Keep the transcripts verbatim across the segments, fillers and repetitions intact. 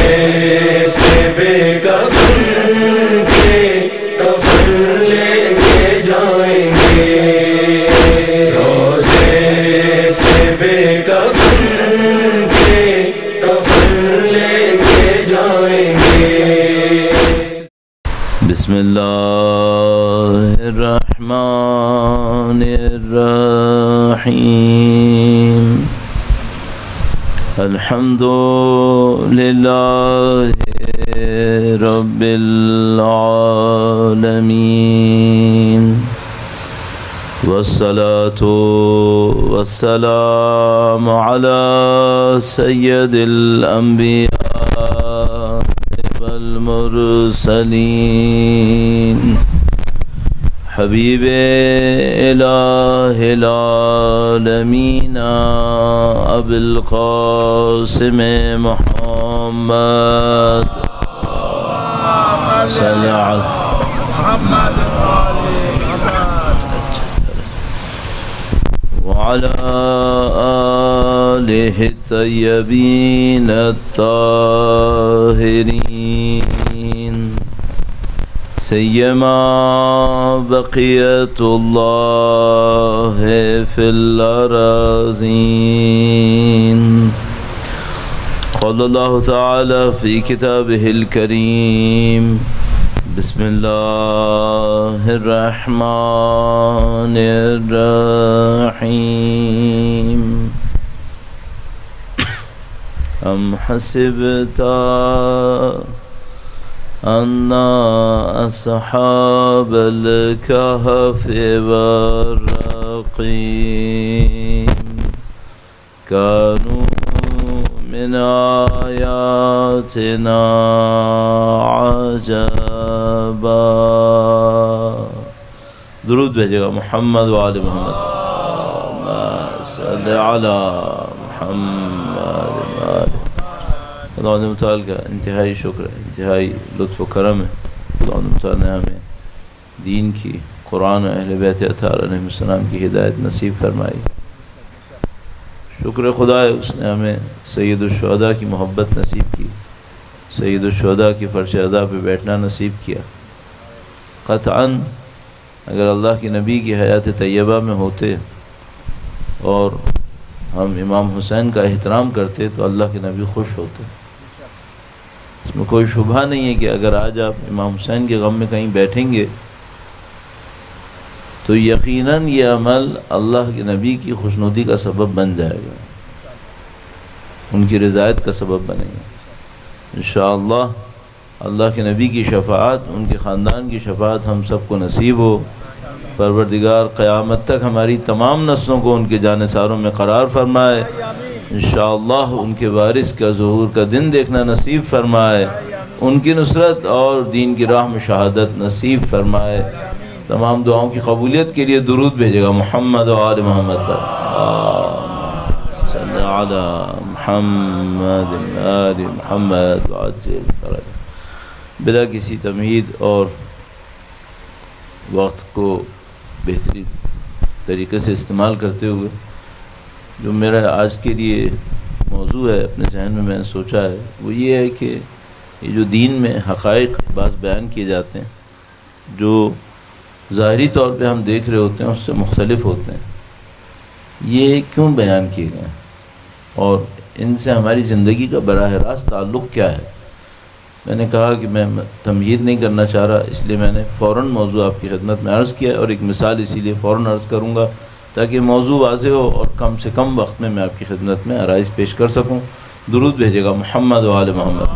سے بے کفن کے کفن لے کے جائیں گے، روزے سے بے کفن کے کفن لے کے جائیں گے۔ بسم اللہ الرحمن الرحیم، الحمد للہ رب العالمین، والصلاة والسلام علی سید الانبیاء والمرسلین، حبیب الہ العالمین ابی القاسم محمد صلی علی محمد وعلى آله الطيبين الطاهرين، سيما بقية الله في الأراضين. قال الله تعالى في كتابه الكريم: بسم اللہ الرحمن الرحیم، ام حسبت ان اصحاب الكهف والرقیم كانوا من آیاتنا عجبا. درود بھیجے گا محمد و آل محمد، صلی علی محمد. خدا متعال کا انتہائی شکر ہے، انتہائی لطف و کرم ہے. خدا متعال نے ہمیں دین کی، قرآن و اہل بیت اطہار علیہ السلام کی ہدایت نصیب فرمائی. شکر خدا ہے اس نے ہمیں سید الشہداء کی محبت نصیب کی، سید الشہداء کی فرش ادا پہ بیٹھنا نصیب کیا. قطعاً اگر اللہ کی نبی کی حیات طیبہ میں ہوتے اور ہم امام حسین کا احترام کرتے تو اللہ کے نبی خوش ہوتے. اس میں کوئی شبہ نہیں ہے کہ اگر آج آپ امام حسین کے غم میں کہیں بیٹھیں گے تو یقیناً یہ عمل اللہ کے نبی کی خوشنودی کا سبب بن جائے گا، ان کی رضایت کا سبب بنے گا انشاءاللہ. اللہ کے نبی کی شفاعت، ان کے خاندان کی شفاعت ہم سب کو نصیب ہو. پروردگار قیامت تک ہماری تمام نسلوں کو ان کے جانثاروں میں قرار فرمائے. انشاءاللہ ان کے وارث کا ظہور کا دن دیکھنا نصیب فرمائے، ان کی نصرت اور دین کی راہ میں شہادت نصیب فرمائے. تمام دعاؤں کی قبولیت کے لیے درود بھیجے گا محمد و آل محمد پر. صلی علی محمد آل محمد وعجل فرج. بلا کسی تمہید اور وقت کو بہترین طریقے سے استعمال کرتے ہوئے جو میرا آج کے لیے موضوع ہے اپنے ذہن میں میں نے سوچا ہے وہ یہ ہے کہ یہ جو دین میں حقائق بعض بیان کیے جاتے ہیں جو ظاہری طور پہ ہم دیکھ رہے ہوتے ہیں اس سے مختلف ہوتے ہیں، یہ کیوں بیان کیے گئے ہیں اور ان سے ہماری زندگی کا براہ راست تعلق کیا ہے. میں نے کہا کہ میں تمہید نہیں کرنا چاہ رہا، اس لیے میں نے فوراً موضوع آپ کی خدمت میں عرض کیا اور ایک مثال اسی لیے فوراً عرض کروں گا تاکہ موضوع واضح ہو اور کم سے کم وقت میں میں آپ کی خدمت میں عرائض پیش کر سکوں. درود بھیجے گا محمد و آل محمد.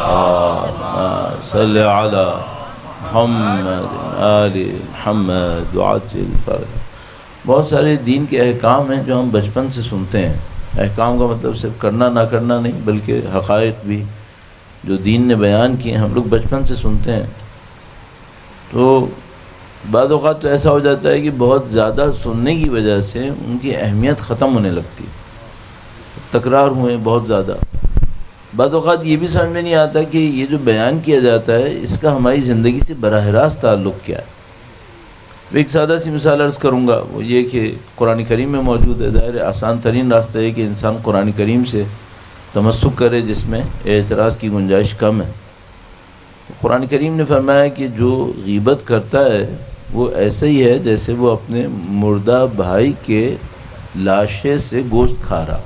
صلی علی محمد آل محمد وعجل فرج. بہت سارے دین کے احکام ہیں جو ہم بچپن سے سنتے ہیں. احکام کا مطلب صرف کرنا نہ کرنا نہیں بلکہ حقائق بھی جو دین نے بیان کیے ہم لوگ بچپن سے سنتے ہیں. تو بعض اوقات تو ایسا ہو جاتا ہے کہ بہت زیادہ سننے کی وجہ سے ان کی اہمیت ختم ہونے لگتی، تکرار ہوئے بہت زیادہ. بعض اوقات یہ بھی سمجھ میں نہیں آتا کہ یہ جو بیان کیا جاتا ہے اس کا ہماری زندگی سے براہ راست تعلق کیا ہے. ایک سادہ سی مثال عرض کروں گا، وہ یہ کہ قرآن کریم میں موجود ہے. ظاہر آسان ترین راستہ ہے کہ انسان قرآن کریم سے تمسک کرے جس میں اعتراض کی گنجائش کم ہے۔ قرآن کریم نے فرمایا کہ جو غیبت کرتا ہے وہ ایسا ہی ہے جیسے وہ اپنے مردہ بھائی کے لاشے سے گوشت کھا رہا۔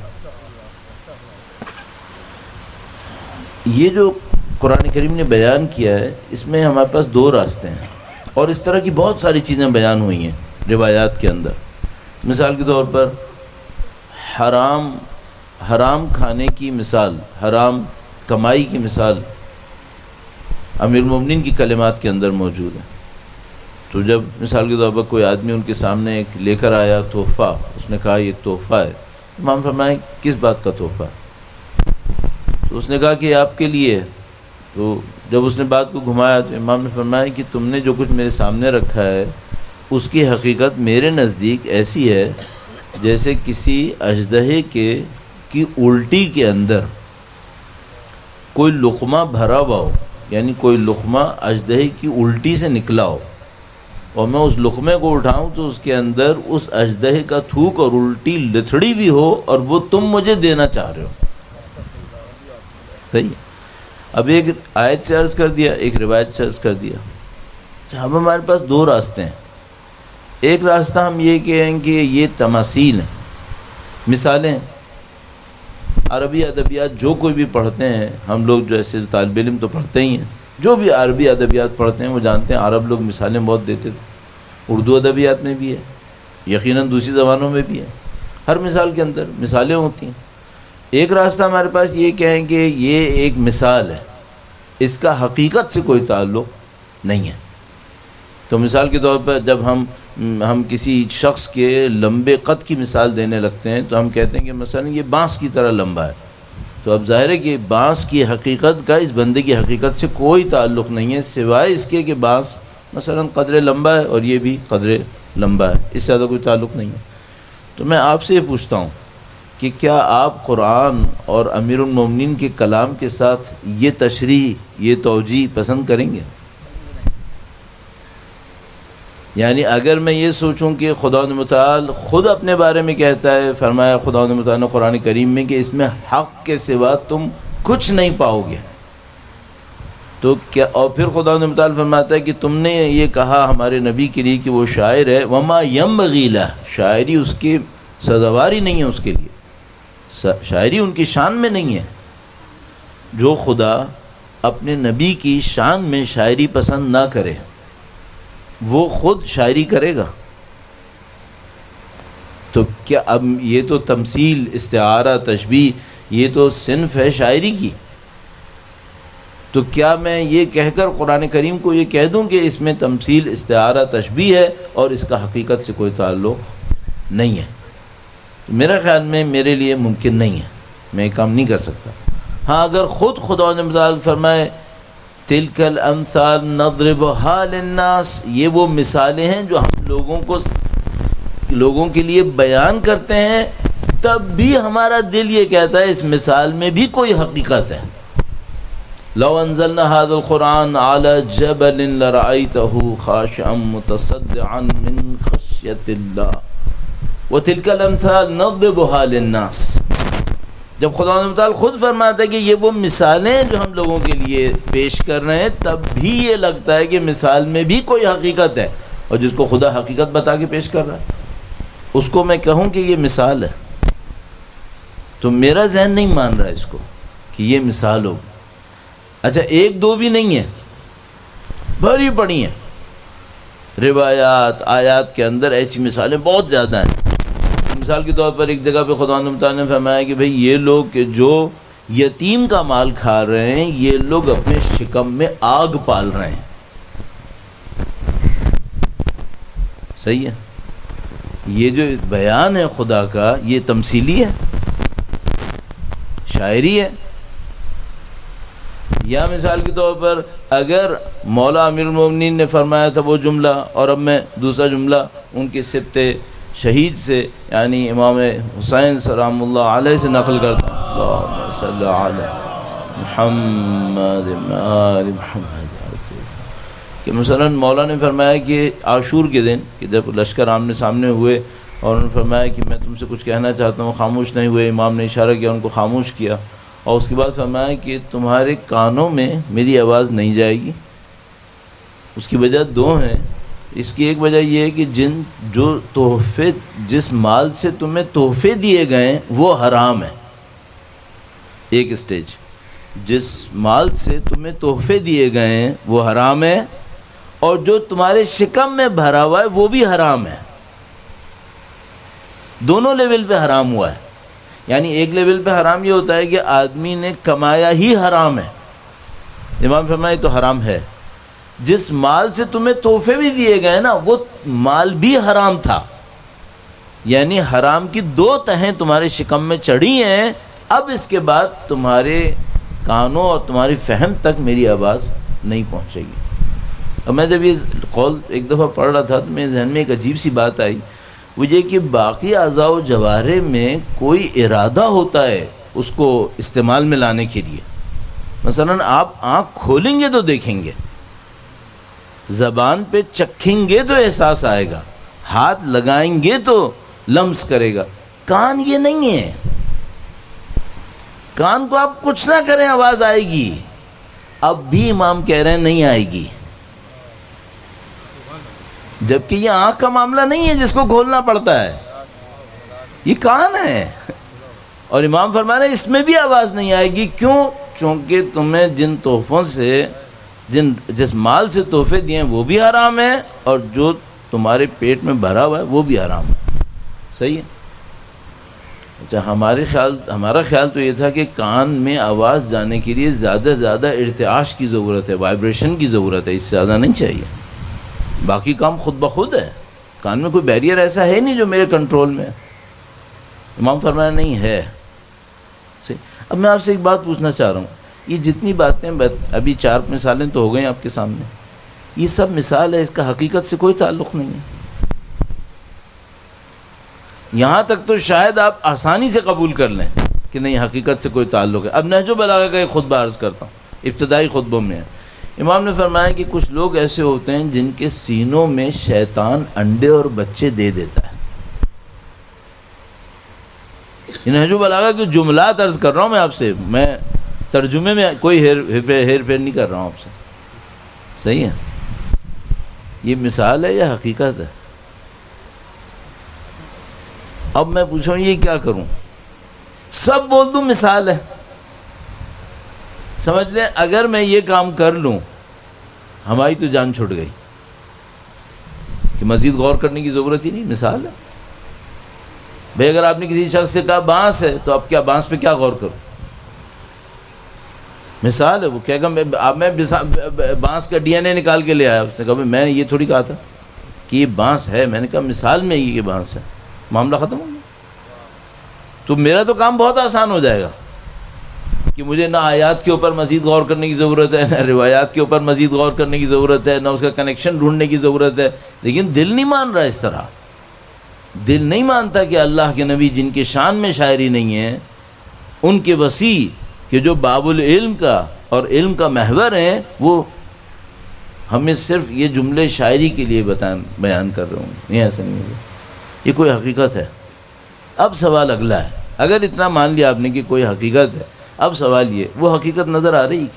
یہ جو قرآن کریم نے بیان کیا ہے اس میں ہمارے پاس دو راستے ہیں، اور اس طرح کی بہت ساری چیزیں بیان ہوئی ہیں روایات کے اندر۔ مثال کے طور پر حرام حرام کھانے کی مثال، حرام کمائی کی مثال امیر المومنین کی کلمات کے اندر موجود ہے۔ تو جب مثال کے طور پر کوئی آدمی ان کے سامنے ایک لے کر آیا تحفہ، اس نے کہا یہ تحفہ ہے، امام فرمائے کس بات کا تحفہ ہے؟ تو اس نے کہا کہ آپ کے لیے ہے۔ تو جب اس نے بات کو گھمایا تو امام نے فرمایا کہ تم نے جو کچھ میرے سامنے رکھا ہے اس کی حقیقت میرے نزدیک ایسی ہے جیسے کسی اژدہے کے کی الٹی کے اندر کوئی لقمہ بھرا ہوا ہو، یعنی کوئی لقمہ اژدہے کی الٹی سے نکلا ہو، اور میں اس لقمے کو اٹھاؤں تو اس کے اندر اس اژدہے کا تھوک اور الٹی لتھڑی بھی ہو، اور وہ تم مجھے دینا چاہ رہے ہو۔ صحیح ہے؟ اب ایک آیت سے عرض کر دیا، ایک روایت سے عرض کر دیا۔ اب ہمارے پاس دو راستے ہیں۔ ایک راستہ ہم یہ کہیں کہ یہ تماثیل ہیں، مثالیں۔ عربی ادبیات جو کوئی بھی پڑھتے ہیں، ہم لوگ جیسے طالب علم تو پڑھتے ہی ہیں، جو بھی عربی ادبیات پڑھتے ہیں وہ جانتے ہیں عرب لوگ مثالیں بہت دیتے تھے۔ اردو ادبیات میں بھی ہے، یقیناً دوسری زبانوں میں بھی ہے، ہر مثال کے اندر مثالیں ہوتی ہیں۔ ایک راستہ ہمارے پاس یہ کہیں کہ یہ ایک مثال ہے، اس کا حقیقت سے کوئی تعلق نہیں ہے۔ تو مثال کے طور پر جب ہم ہم کسی شخص کے لمبے قد کی مثال دینے لگتے ہیں تو ہم کہتے ہیں کہ مثلا یہ بانس کی طرح لمبا ہے، تو اب ظاہر ہے کہ بانس کی حقیقت کا اس بندے کی حقیقت سے کوئی تعلق نہیں ہے، سوائے اس کے کہ بانس مثلا قدرے لمبا ہے اور یہ بھی قدرے لمبا ہے، اس سے زیادہ کوئی تعلق نہیں ہے۔ تو میں آپ سے یہ پوچھتا ہوں کہ کیا آپ قرآن اور امیر المومنین کے کلام کے ساتھ یہ تشریح، یہ توجیہ پسند کریں گے؟ یعنی اگر میں یہ سوچوں کہ خدا متعال خود اپنے بارے میں کہتا ہے، فرمایا خدا متعال نے قرآن کریم میں کہ اس میں حق کے سوا تم کچھ نہیں پاؤ گے، تو کیا، اور پھر خدا متعال فرماتا ہے کہ تم نے یہ کہا ہمارے نبی کے لیے کہ وہ شاعر ہے، وما ينبغي له، شاعری اس کی سزاوار ہی نہیں ہے، اس کے لیے شاعری ان کی شان میں نہیں ہے۔ جو خدا اپنے نبی کی شان میں شاعری پسند نہ کرے وہ خود شاعری کرے گا؟ تو کیا اب یہ تو تمثیل، استعارہ، تشبیہ، یہ تو صنف ہے شاعری کی، تو کیا میں یہ کہہ کر قرآن کریم کو یہ کہہ دوں کہ اس میں تمثیل، استعارہ، تشبیہ ہے اور اس کا حقیقت سے کوئی تعلق نہیں ہے؟ تو میرا خیال میں میرے لیے ممکن نہیں ہے، میں یہ کام نہیں کر سکتا۔ ہاں اگر خود خدا نے متعال فرمائے تلک الامثال نضربها للناس، یہ وہ مثالیں ہیں جو ہم لوگوں کو لوگوں کے لیے بیان کرتے ہیں، تب بھی ہمارا دل یہ کہتا ہے اس مثال میں بھی کوئی حقیقت ہے۔ لو انزلنا هذا القرآن على جبل لرأيته خاشعا متصدعا من خشية الله وتلك الامثال نضربها للناس۔ جب خدا تعالی خود فرماتا ہے کہ یہ وہ مثالیں جو ہم لوگوں کے لیے پیش کر رہے ہیں، تب بھی یہ لگتا ہے کہ مثال میں بھی کوئی حقیقت ہے، اور جس کو خدا حقیقت بتا کے پیش کر رہا ہے اس کو میں کہوں کہ یہ مثال ہے، تو میرا ذہن نہیں مان رہا اس کو کہ یہ مثال ہو۔ اچھا ایک دو بھی نہیں ہے، بھری پڑی ہیں روایات، آیات کے اندر ایسی مثالیں بہت زیادہ ہیں۔ مثال کے طور پر ایک جگہ پہ خدا متعال نے فرمایا کہ بھئی یہ لوگ کہ جو یتیم کا مال کھا رہے ہیں، یہ لوگ اپنے شکم میں آگ پال رہے ہیں۔ صحیح ہے؟ یہ جو بیان ہے خدا کا، یہ تمثیلی ہے، شاعری ہے۔ یا مثال کے طور پر اگر مولا امیر المومنین نے فرمایا تھا وہ جملہ، اور اب میں دوسرا جملہ ان کے سبت شہید سے یعنی امام حسین سلام اللہ علیہ سے نقل کرتا ہوں، اللہم صلی علی محمد آل محمد، کہ مثلا مولا نے فرمایا کہ عاشور کے دن کہ جب لشکر آمنے سامنے ہوئے اور انہوں نے فرمایا کہ میں تم سے کچھ کہنا چاہتا ہوں، خاموش نہیں ہوئے، امام نے اشارہ کیا ان کو خاموش کیا، اور اس کے بعد فرمایا کہ تمہارے کانوں میں میری آواز نہیں جائے گی. اس کی وجہ دو ہیں. اس کی ایک وجہ یہ ہے کہ جن جو تحفے جس مال سے تمہیں تحفے دیے گئے وہ حرام ہے. ایک اسٹیج، جس مال سے تمہیں تحفے دیے گئے ہیں وہ حرام ہے، اور جو تمہارے شکم میں بھرا ہوا ہے وہ بھی حرام ہے. دونوں لیول پہ حرام ہوا ہے. یعنی ایک لیول پہ حرام یہ ہوتا ہے کہ آدمی نے کمایا ہی حرام ہے. امام فرمائے تو حرام ہے. جس مال سے تمہیں تحفے بھی دیے گئے نا وہ مال بھی حرام تھا. یعنی حرام کی دو تہیں تمہارے شکم میں چڑھی ہیں. اب اس کے بعد تمہارے کانوں اور تمہاری فہم تک میری آواز نہیں پہنچے گی. اور میں جب یہ قول ایک دفعہ پڑھ رہا تھا تو میرے ذہن میں ایک عجیب سی بات آئی، وہ یہ کہ باقی اعضاء و جوارح میں کوئی ارادہ ہوتا ہے اس کو استعمال میں لانے کے لیے. مثلا آپ آنکھ کھولیں گے تو دیکھیں گے، زبان پہ چکھیں گے تو احساس آئے گا، ہاتھ لگائیں گے تو لمس کرے گا. کان یہ نہیں ہے. کان کو آپ کچھ نہ کریں آواز آئے گی. اب بھی امام کہہ رہے ہیں نہیں آئے گی، جبکہ یہ آنکھ کا معاملہ نہیں ہے جس کو کھولنا پڑتا ہے، یہ کان ہے. اور امام فرما رہے ہیں اس میں بھی آواز نہیں آئے گی. کیوں؟ چونکہ تمہیں جن تحفوں سے جن جس مال سے تحفے دیے ہیں وہ بھی حرام ہے، اور جو تمہارے پیٹ میں بھرا ہوا ہے وہ بھی حرام ہے. صحیح ہے. اچھا، ہمارے خیال ہمارا خیال تو یہ تھا کہ کان میں آواز جانے کے لیے زیادہ سے زیادہ ارتعاش کی ضرورت ہے، وائبریشن کی ضرورت ہے، اس سے زیادہ نہیں چاہیے. باقی کام خود بخود ہے. کان میں کوئی بیریئر ایسا ہے نہیں جو میرے کنٹرول میں. امام فرمایا نہیں ہے. صحیح. اب میں آپ سے ایک بات پوچھنا چاہ رہا ہوں، یہ جتنی باتیں ابھی چار مثالیں تو ہو گئی آپ کے سامنے، یہ سب مثال ہے، اس کا حقیقت سے کوئی تعلق نہیں ہے. یہاں تک تو شاید آپ آسانی سے قبول کر لیں کہ نہیں حقیقت سے کوئی تعلق ہے. اب نہج البلاغہ کا ایک خطبہ عرض کرتا ہوں، ابتدائی خطبوں میں ہے. امام نے فرمایا کہ کچھ لوگ ایسے ہوتے ہیں جن کے سینوں میں شیطان انڈے اور بچے دے دیتا ہے. نہج البلاغہ کے جملات عرض کر رہا ہوں میں آپ سے، میں ترجمے میں کوئی ہیر ہیر پھیر نہیں کر رہا ہوں آپ سے. صحیح ہے. یہ مثال ہے یا حقیقت ہے؟ اب میں پوچھوں یہ کیا کروں؟ سب بول دوں مثال ہے. سمجھ لیں اگر میں یہ کام کر لوں ہماری تو جان چھوٹ گئی، کہ مزید غور کرنے کی ضرورت ہی نہیں. مثال ہے بھئی. اگر آپ نے کسی شخص سے کہا بانس ہے تو اب کیا بانس پہ کیا غور کروں؟ مثال ہے. وہ کہے گا میں اب میں بانس کا ڈی این اے نکال کے لے آیا. اس نے کہا میں نے یہ تھوڑی کہا تھا کہ یہ بانس ہے، میں نے کہا مثال میں یہ بانس ہے. معاملہ ختم ہو گیا. تو میرا تو کام بہت آسان ہو جائے گا کہ مجھے نہ آیات کے اوپر مزید غور کرنے کی ضرورت ہے، نہ روایات کے اوپر مزید غور کرنے کی ضرورت ہے، نہ اس کا کنیکشن ڈھونڈنے کی ضرورت ہے. لیکن دل نہیں مان رہا. اس طرح دل نہیں مانتا کہ اللہ کے نبی جن کے شان میں شاعری نہیں ہے، ان کے وسیع کہ جو باب العلم کا اور علم کا محور ہیں، وہ ہمیں صرف یہ جملے شاعری کے لیے بتان بیان کر رہے ہوں. نہیں، ایسا نہیں ہوگا. یہ کوئی حقیقت ہے. اب سوال اگلا ہے. اگر اتنا مان لیا آپ نے کہ کوئی حقیقت ہے، اب سوال یہ، وہ حقیقت نظر آ رہی کیا؟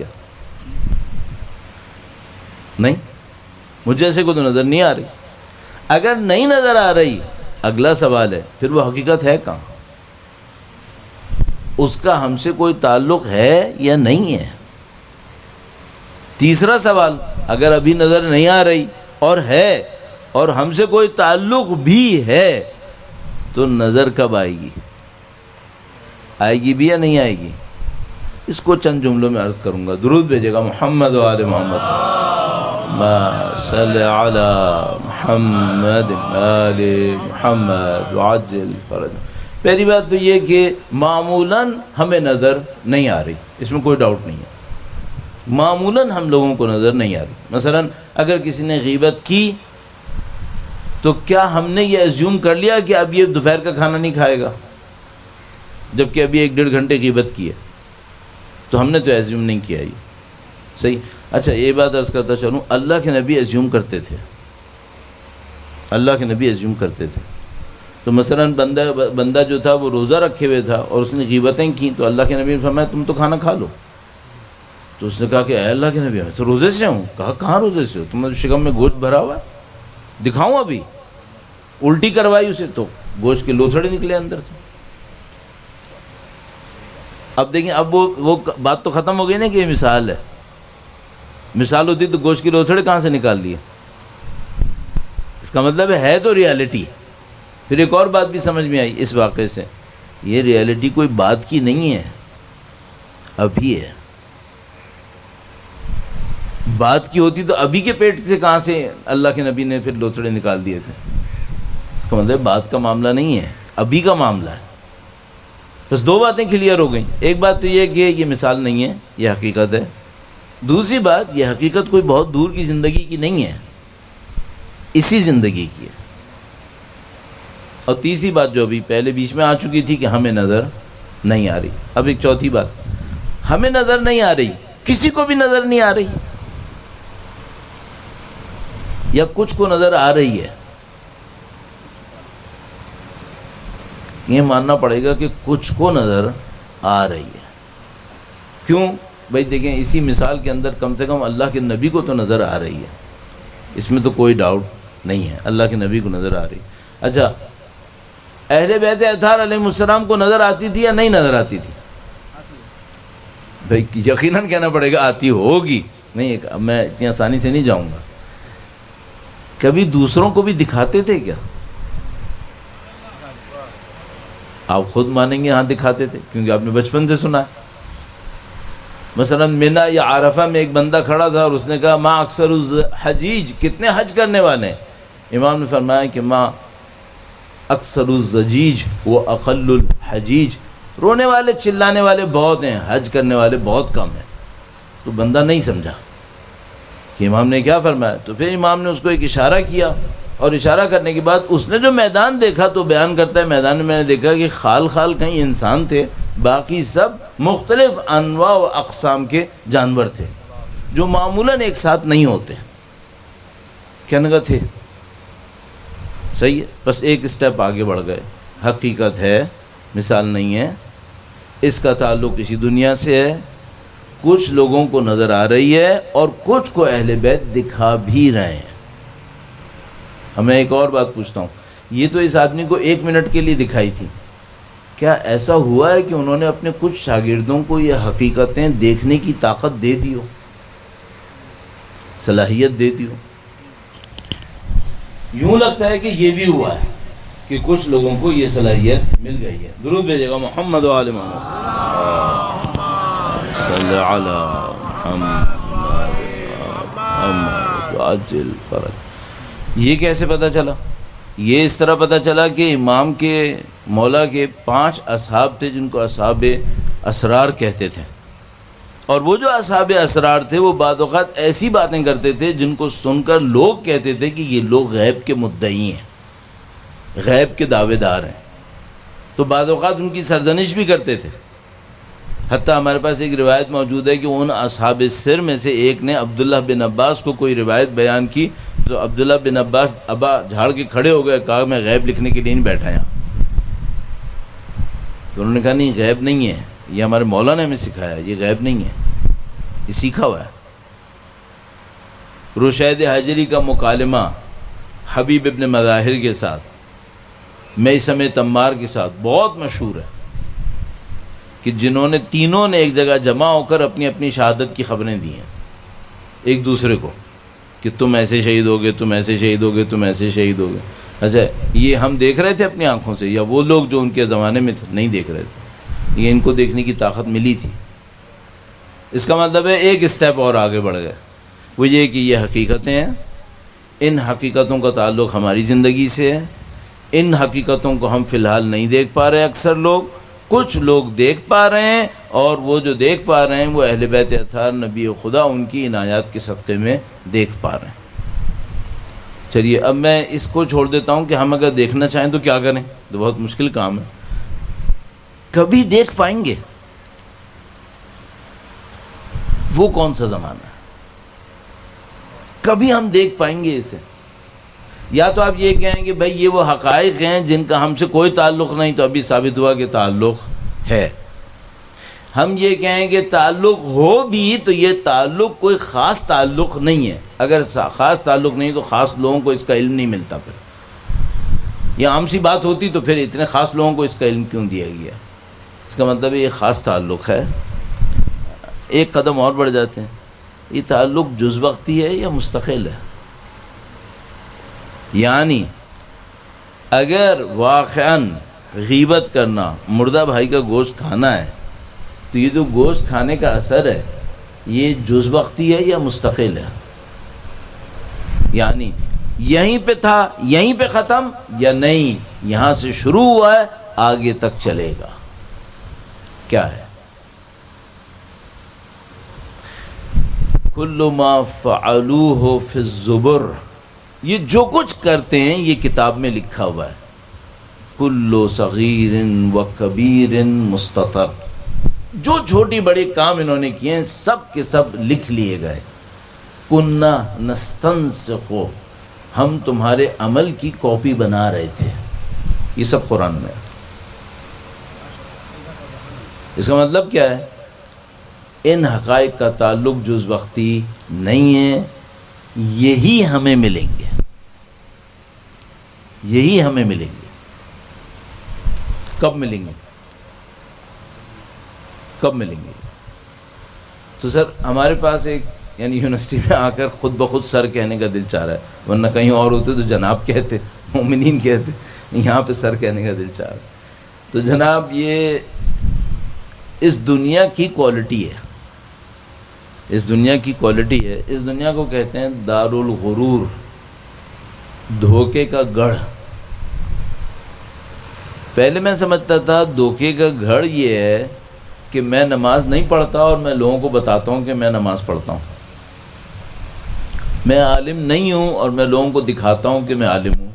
نہیں، مجھ جیسے کو تو نظر نہیں آ رہی. اگر نہیں نظر آ رہی، اگلا سوال ہے پھر وہ حقیقت ہے کہاں؟ اس کا ہم سے کوئی تعلق ہے یا نہیں ہے؟ تیسرا سوال، اگر ابھی نظر نہیں آ رہی اور ہے اور ہم سے کوئی تعلق بھی ہے تو نظر کب آئے گی؟ آئے گی بھی یا نہیں آئے گی؟ اس کو چند جملوں میں عرض کروں گا. درود بھیجے گا محمد و آل محمد، ما صلی علی محمد آل محمد وعجل فرج. پہلی بات تو یہ کہ معمولاً ہمیں نظر نہیں آ رہی، اس میں کوئی ڈاؤٹ نہیں ہے. معمولاً ہم لوگوں کو نظر نہیں آ رہی. مثلا اگر کسی نے غیبت کی تو کیا ہم نے یہ ایزیوم کر لیا کہ اب یہ دوپہر کا کھانا نہیں کھائے گا، جبکہ ابھی ایک ڈیڑھ گھنٹے غیبت کی ہے؟ تو ہم نے تو ایزیوم نہیں کیا یہ. صحیح. اچھا یہ بات عرض کرتا چلوں، اللہ کے نبی ایزیوم کرتے تھے. اللہ کے نبی ایزیوم کرتے تھے. تو مثلا بندہ بندہ جو تھا وہ روزہ رکھے ہوئے تھا اور اس نے غیبتیں کی، تو اللہ کے نبی نے فرمایا تم تو کھانا کھا لو. تو اس نے کہا کہ اے اللہ کے نبی میں تو روزے سے ہوں. کہا کہاں روزے سے ہو، تمہارے شکم میں گوشت بھرا ہوا ہے، دکھاؤں ابھی. الٹی کروائی اسے تو گوشت کے لوتھڑے نکلے اندر سے. اب دیکھیں اب وہ وہ بات تو ختم ہو گئی نا کہ یہ مثال ہے. مثال ہوتی تو گوشت کے لوتھڑے کہاں سے نکال لیے. اس کا مطلب ہے تو ریالٹی. پھر ایک اور بات بھی سمجھ میں آئی اس واقعے سے، یہ ریالٹی کوئی بات کی نہیں ہے، ابھی ہے. بات کی ہوتی تو ابھی کے پیٹ سے کہاں سے اللہ کے نبی نے پھر لوتھڑے نکال دیے تھے. اس کا مطلب بات کا معاملہ نہیں ہے، ابھی کا معاملہ ہے. بس دو باتیں کلیئر ہو گئیں. ایک بات تو یہ کہ یہ مثال نہیں ہے، یہ حقیقت ہے. دوسری بات، یہ حقیقت کوئی بہت دور کی زندگی کی نہیں ہے، اسی زندگی کی ہے. اور تیسری بات جو ابھی پہلے بیچ میں آ چکی تھی کہ ہمیں نظر نہیں آ رہی. اب ایک چوتھی بات، ہمیں نظر نہیں آ رہی، کسی کو بھی نظر نہیں آ رہی، یا کچھ کو نظر آ رہی ہے. یہ ماننا پڑے گا کہ کچھ کو نظر آ رہی ہے. کیوں بھائی؟ دیکھیں اسی مثال کے اندر کم سے کم اللہ کے نبی کو تو نظر آ رہی ہے، اس میں تو کوئی ڈاؤٹ نہیں ہے، اللہ کے نبی کو نظر آ رہی. اچھا، اہل بیت اطہار علیہ السلام کو نظر آتی تھی یا نہیں نظر آتی تھی؟ بھائی یقیناً کہنا پڑے گا آتی ہوگی. نہیں میں اتنی آسانی سے نہیں جاؤں گا. کبھی دوسروں کو بھی دکھاتے تھے کیا؟ آپ خود مانیں گے ہاں دکھاتے تھے، کیونکہ آپ نے بچپن سے سنا ہے. مثلا مینا یا عرفہ میں ایک بندہ کھڑا تھا اور اس نے کہا ما اکثر الحجیج، کتنے حج کرنے والے ہیں؟ امام نے فرمایا کہ ما اکثر الزجیج و اقل الحجیج، رونے والے چلانے والے بہت ہیں، حج کرنے والے بہت کم ہیں. تو بندہ نہیں سمجھا کہ امام نے کیا فرمایا. تو پھر امام نے اس کو ایک اشارہ کیا، اور اشارہ کرنے کے بعد اس نے جو میدان دیکھا تو بیان کرتا ہے میدان میں میں نے دیکھا کہ خال خال کہیں انسان تھے، باقی سب مختلف انواع و اقسام کے جانور تھے جو معمولاً ایک ساتھ نہیں ہوتے. کہنے کا تھے صحیح ہے، بس ایک اسٹیپ آگے بڑھ گئے. حقیقت ہے، مثال نہیں ہے. اس کا تعلق اسی دنیا سے ہے. کچھ لوگوں کو نظر آ رہی ہے اور کچھ کو اہل بیت دکھا بھی رہے ہیں. اب میں ایک اور بات پوچھتا ہوں، یہ تو اس آدمی کو ایک منٹ کے لیے دکھائی تھی، کیا ایسا ہوا ہے کہ انہوں نے اپنے کچھ شاگردوں کو یہ حقیقتیں دیکھنے کی طاقت دے دی ہو، صلاحیت دے دی ہو؟ یوں لگتا ہے کہ یہ بھی ہوا ہے کہ کچھ لوگوں کو یہ صلاحیت مل گئی ہے. درود بھیجے گا محمد و آل محمد صلی علی محمد عجل فرج. یہ کیسے پتہ چلا؟ یہ اس طرح پتہ چلا کہ امام کے مولا کے پانچ اصحاب تھے جن کو اصحاب اسرار کہتے تھے، اور وہ جو اصحاب اسرار تھے وہ بعض اوقات ایسی باتیں کرتے تھے جن کو سن کر لوگ کہتے تھے کہ یہ لوگ غیب کے مدعی ہیں، غیب کے دعوے دار ہیں. تو بعض اوقات ان کی سرزنش بھی کرتے تھے. حتیٰ ہمارے پاس ایک روایت موجود ہے کہ ان اصحاب سر میں سے ایک نے عبداللہ بن عباس کو کوئی روایت بیان کی، تو عبداللہ بن عباس ابا جھاڑ کے کھڑے ہو گئے، کہا میں غیب لکھنے کے لیے نہیں بیٹھا یہاں. تو انہوں نے کہا نہیں غیب نہیں ہے، یہ ہمارے مولا نے ہمیں سکھایا، یہ غیب نہیں ہے، یہ سیکھا ہوا ہے. رشید حجری کا مکالمہ حبیب ابن مظاہر کے ساتھ، میثم تمار کے ساتھ بہت مشہور ہے کہ جنہوں نے تینوں نے ایک جگہ جمع ہو کر اپنی اپنی شہادت کی خبریں دی ہیں ایک دوسرے کو کہ تم ایسے شہید ہوگے، تم ایسے شہید ہوگے، تم ایسے شہید ہوگے. اچھا یہ ہم دیکھ رہے تھے اپنی آنکھوں سے یا وہ لوگ جو ان کے زمانے میں تھے نہیں دیکھ رہے تھے؟ یہ ان کو دیکھنے کی طاقت ملی تھی. اس کا مطلب ہے ایک اسٹیپ اور آگے بڑھ گئے. وہ یہ کہ یہ حقیقتیں ہیں، ان حقیقتوں کا تعلق ہماری زندگی سے ہے. ان حقیقتوں کو ہم فی الحال نہیں دیکھ پا رہے اکثر لوگ، کچھ لوگ دیکھ پا رہے ہیں، اور وہ جو دیکھ پا رہے ہیں وہ اہل بیت اطہار نبی خدا ان کی عنایات کے صدقے میں دیکھ پا رہے ہیں. چلیے اب میں اس کو چھوڑ دیتا ہوں کہ ہم اگر دیکھنا چاہیں تو کیا کریں، تو بہت مشکل کام ہے. کبھی دیکھ پائیں گے؟ وہ کون سا زمانہ ہے؟ کبھی ہم دیکھ پائیں گے اسے؟ یا تو آپ یہ کہیں کہ بھائی یہ وہ حقائق ہیں جن کا ہم سے کوئی تعلق نہیں، تو ابھی ثابت ہوا کہ تعلق ہے۔ ہم یہ کہیں کہ تعلق ہو بھی تو یہ تعلق کوئی خاص تعلق نہیں ہے، اگر خاص تعلق نہیں تو خاص لوگوں کو اس کا علم نہیں ملتا، پھر یہ عام سی بات ہوتی تو پھر اتنے خاص لوگوں کو اس کا علم کیوں دیا گیا؟ اس کا مطلب یہ خاص تعلق ہے۔ ایک قدم اور بڑھ جاتے ہیں، یہ تعلق جز وقتی ہے یا مستقل ہے؟ یعنی اگر واقعاً غیبت کرنا، مردہ بھائی کا گوشت کھنا ہے، تو یہ جو گوشت کھانے کا اثر ہے یہ جز وقتی ہے یا مستقل ہے؟ یعنی یہیں پہ تھا یہیں پہ ختم، یا نہیں یہاں سے شروع ہوا ہے آگے تک چلے گا؟ کیا ہے؟ کل ما فعلوہ فی الزبر، یہ جو کچھ کرتے ہیں یہ کتاب میں لکھا ہوا ہے۔ کل صغیر و کبیر مستطر، جو چھوٹی بڑے کام انہوں نے کیے ہیں سب کے سب لکھ لیے گئے۔ کننا نستنسخ، ہم تمہارے عمل کی کاپی بنا رہے تھے۔ یہ سب قرآن میں۔ اس کا مطلب کیا ہے؟ ان حقائق کا تعلق جز وقتی نہیں ہے، یہی ہمیں ملیں گے، یہی ہمیں ملیں گے۔ کب ملیں گے؟ کب ملیں گے؟ تو سر ہمارے پاس ایک یعنی یونیورسٹی میں آ کر خود بخود سر کہنے کا دل چاہ رہا ہے، ورنہ کہیں اور ہوتے تو جناب کہتے، مومنین کہتے، یہاں پہ سر کہنے کا دل چاہ رہا ہے۔ تو جناب یہ اس دنیا کی کوالٹی ہے، اس دنیا کی کوالٹی ہے۔ اس دنیا کو کہتے ہیں دار الغرور، دھوکے کا گڑھ۔ پہلے میں سمجھتا تھا دھوکے کا گھر یہ ہے کہ میں نماز نہیں پڑھتا اور میں لوگوں کو بتاتا ہوں کہ میں نماز پڑھتا ہوں، میں عالم نہیں ہوں اور میں لوگوں کو دکھاتا ہوں کہ میں عالم ہوں،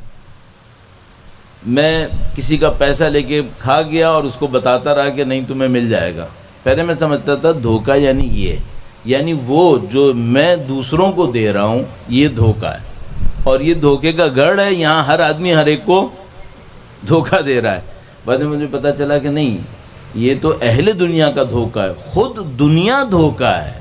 میں کسی کا پیسہ لے کے کھا گیا اور اس کو بتاتا رہا کہ نہیں تمہیں مل جائے گا۔ پہلے میں سمجھتا تھا دھوکہ یعنی یہ، یعنی وہ جو میں دوسروں کو دے رہا ہوں یہ دھوکہ ہے، اور یہ دھوکے کا گڑھ ہے، یہاں ہر آدمی ہر ایک کو دھوکہ دے رہا ہے۔ بعد میں مجھے پتہ چلا کہ نہیں، یہ تو اہل دنیا کا دھوکہ ہے، خود دنیا دھوکہ ہے،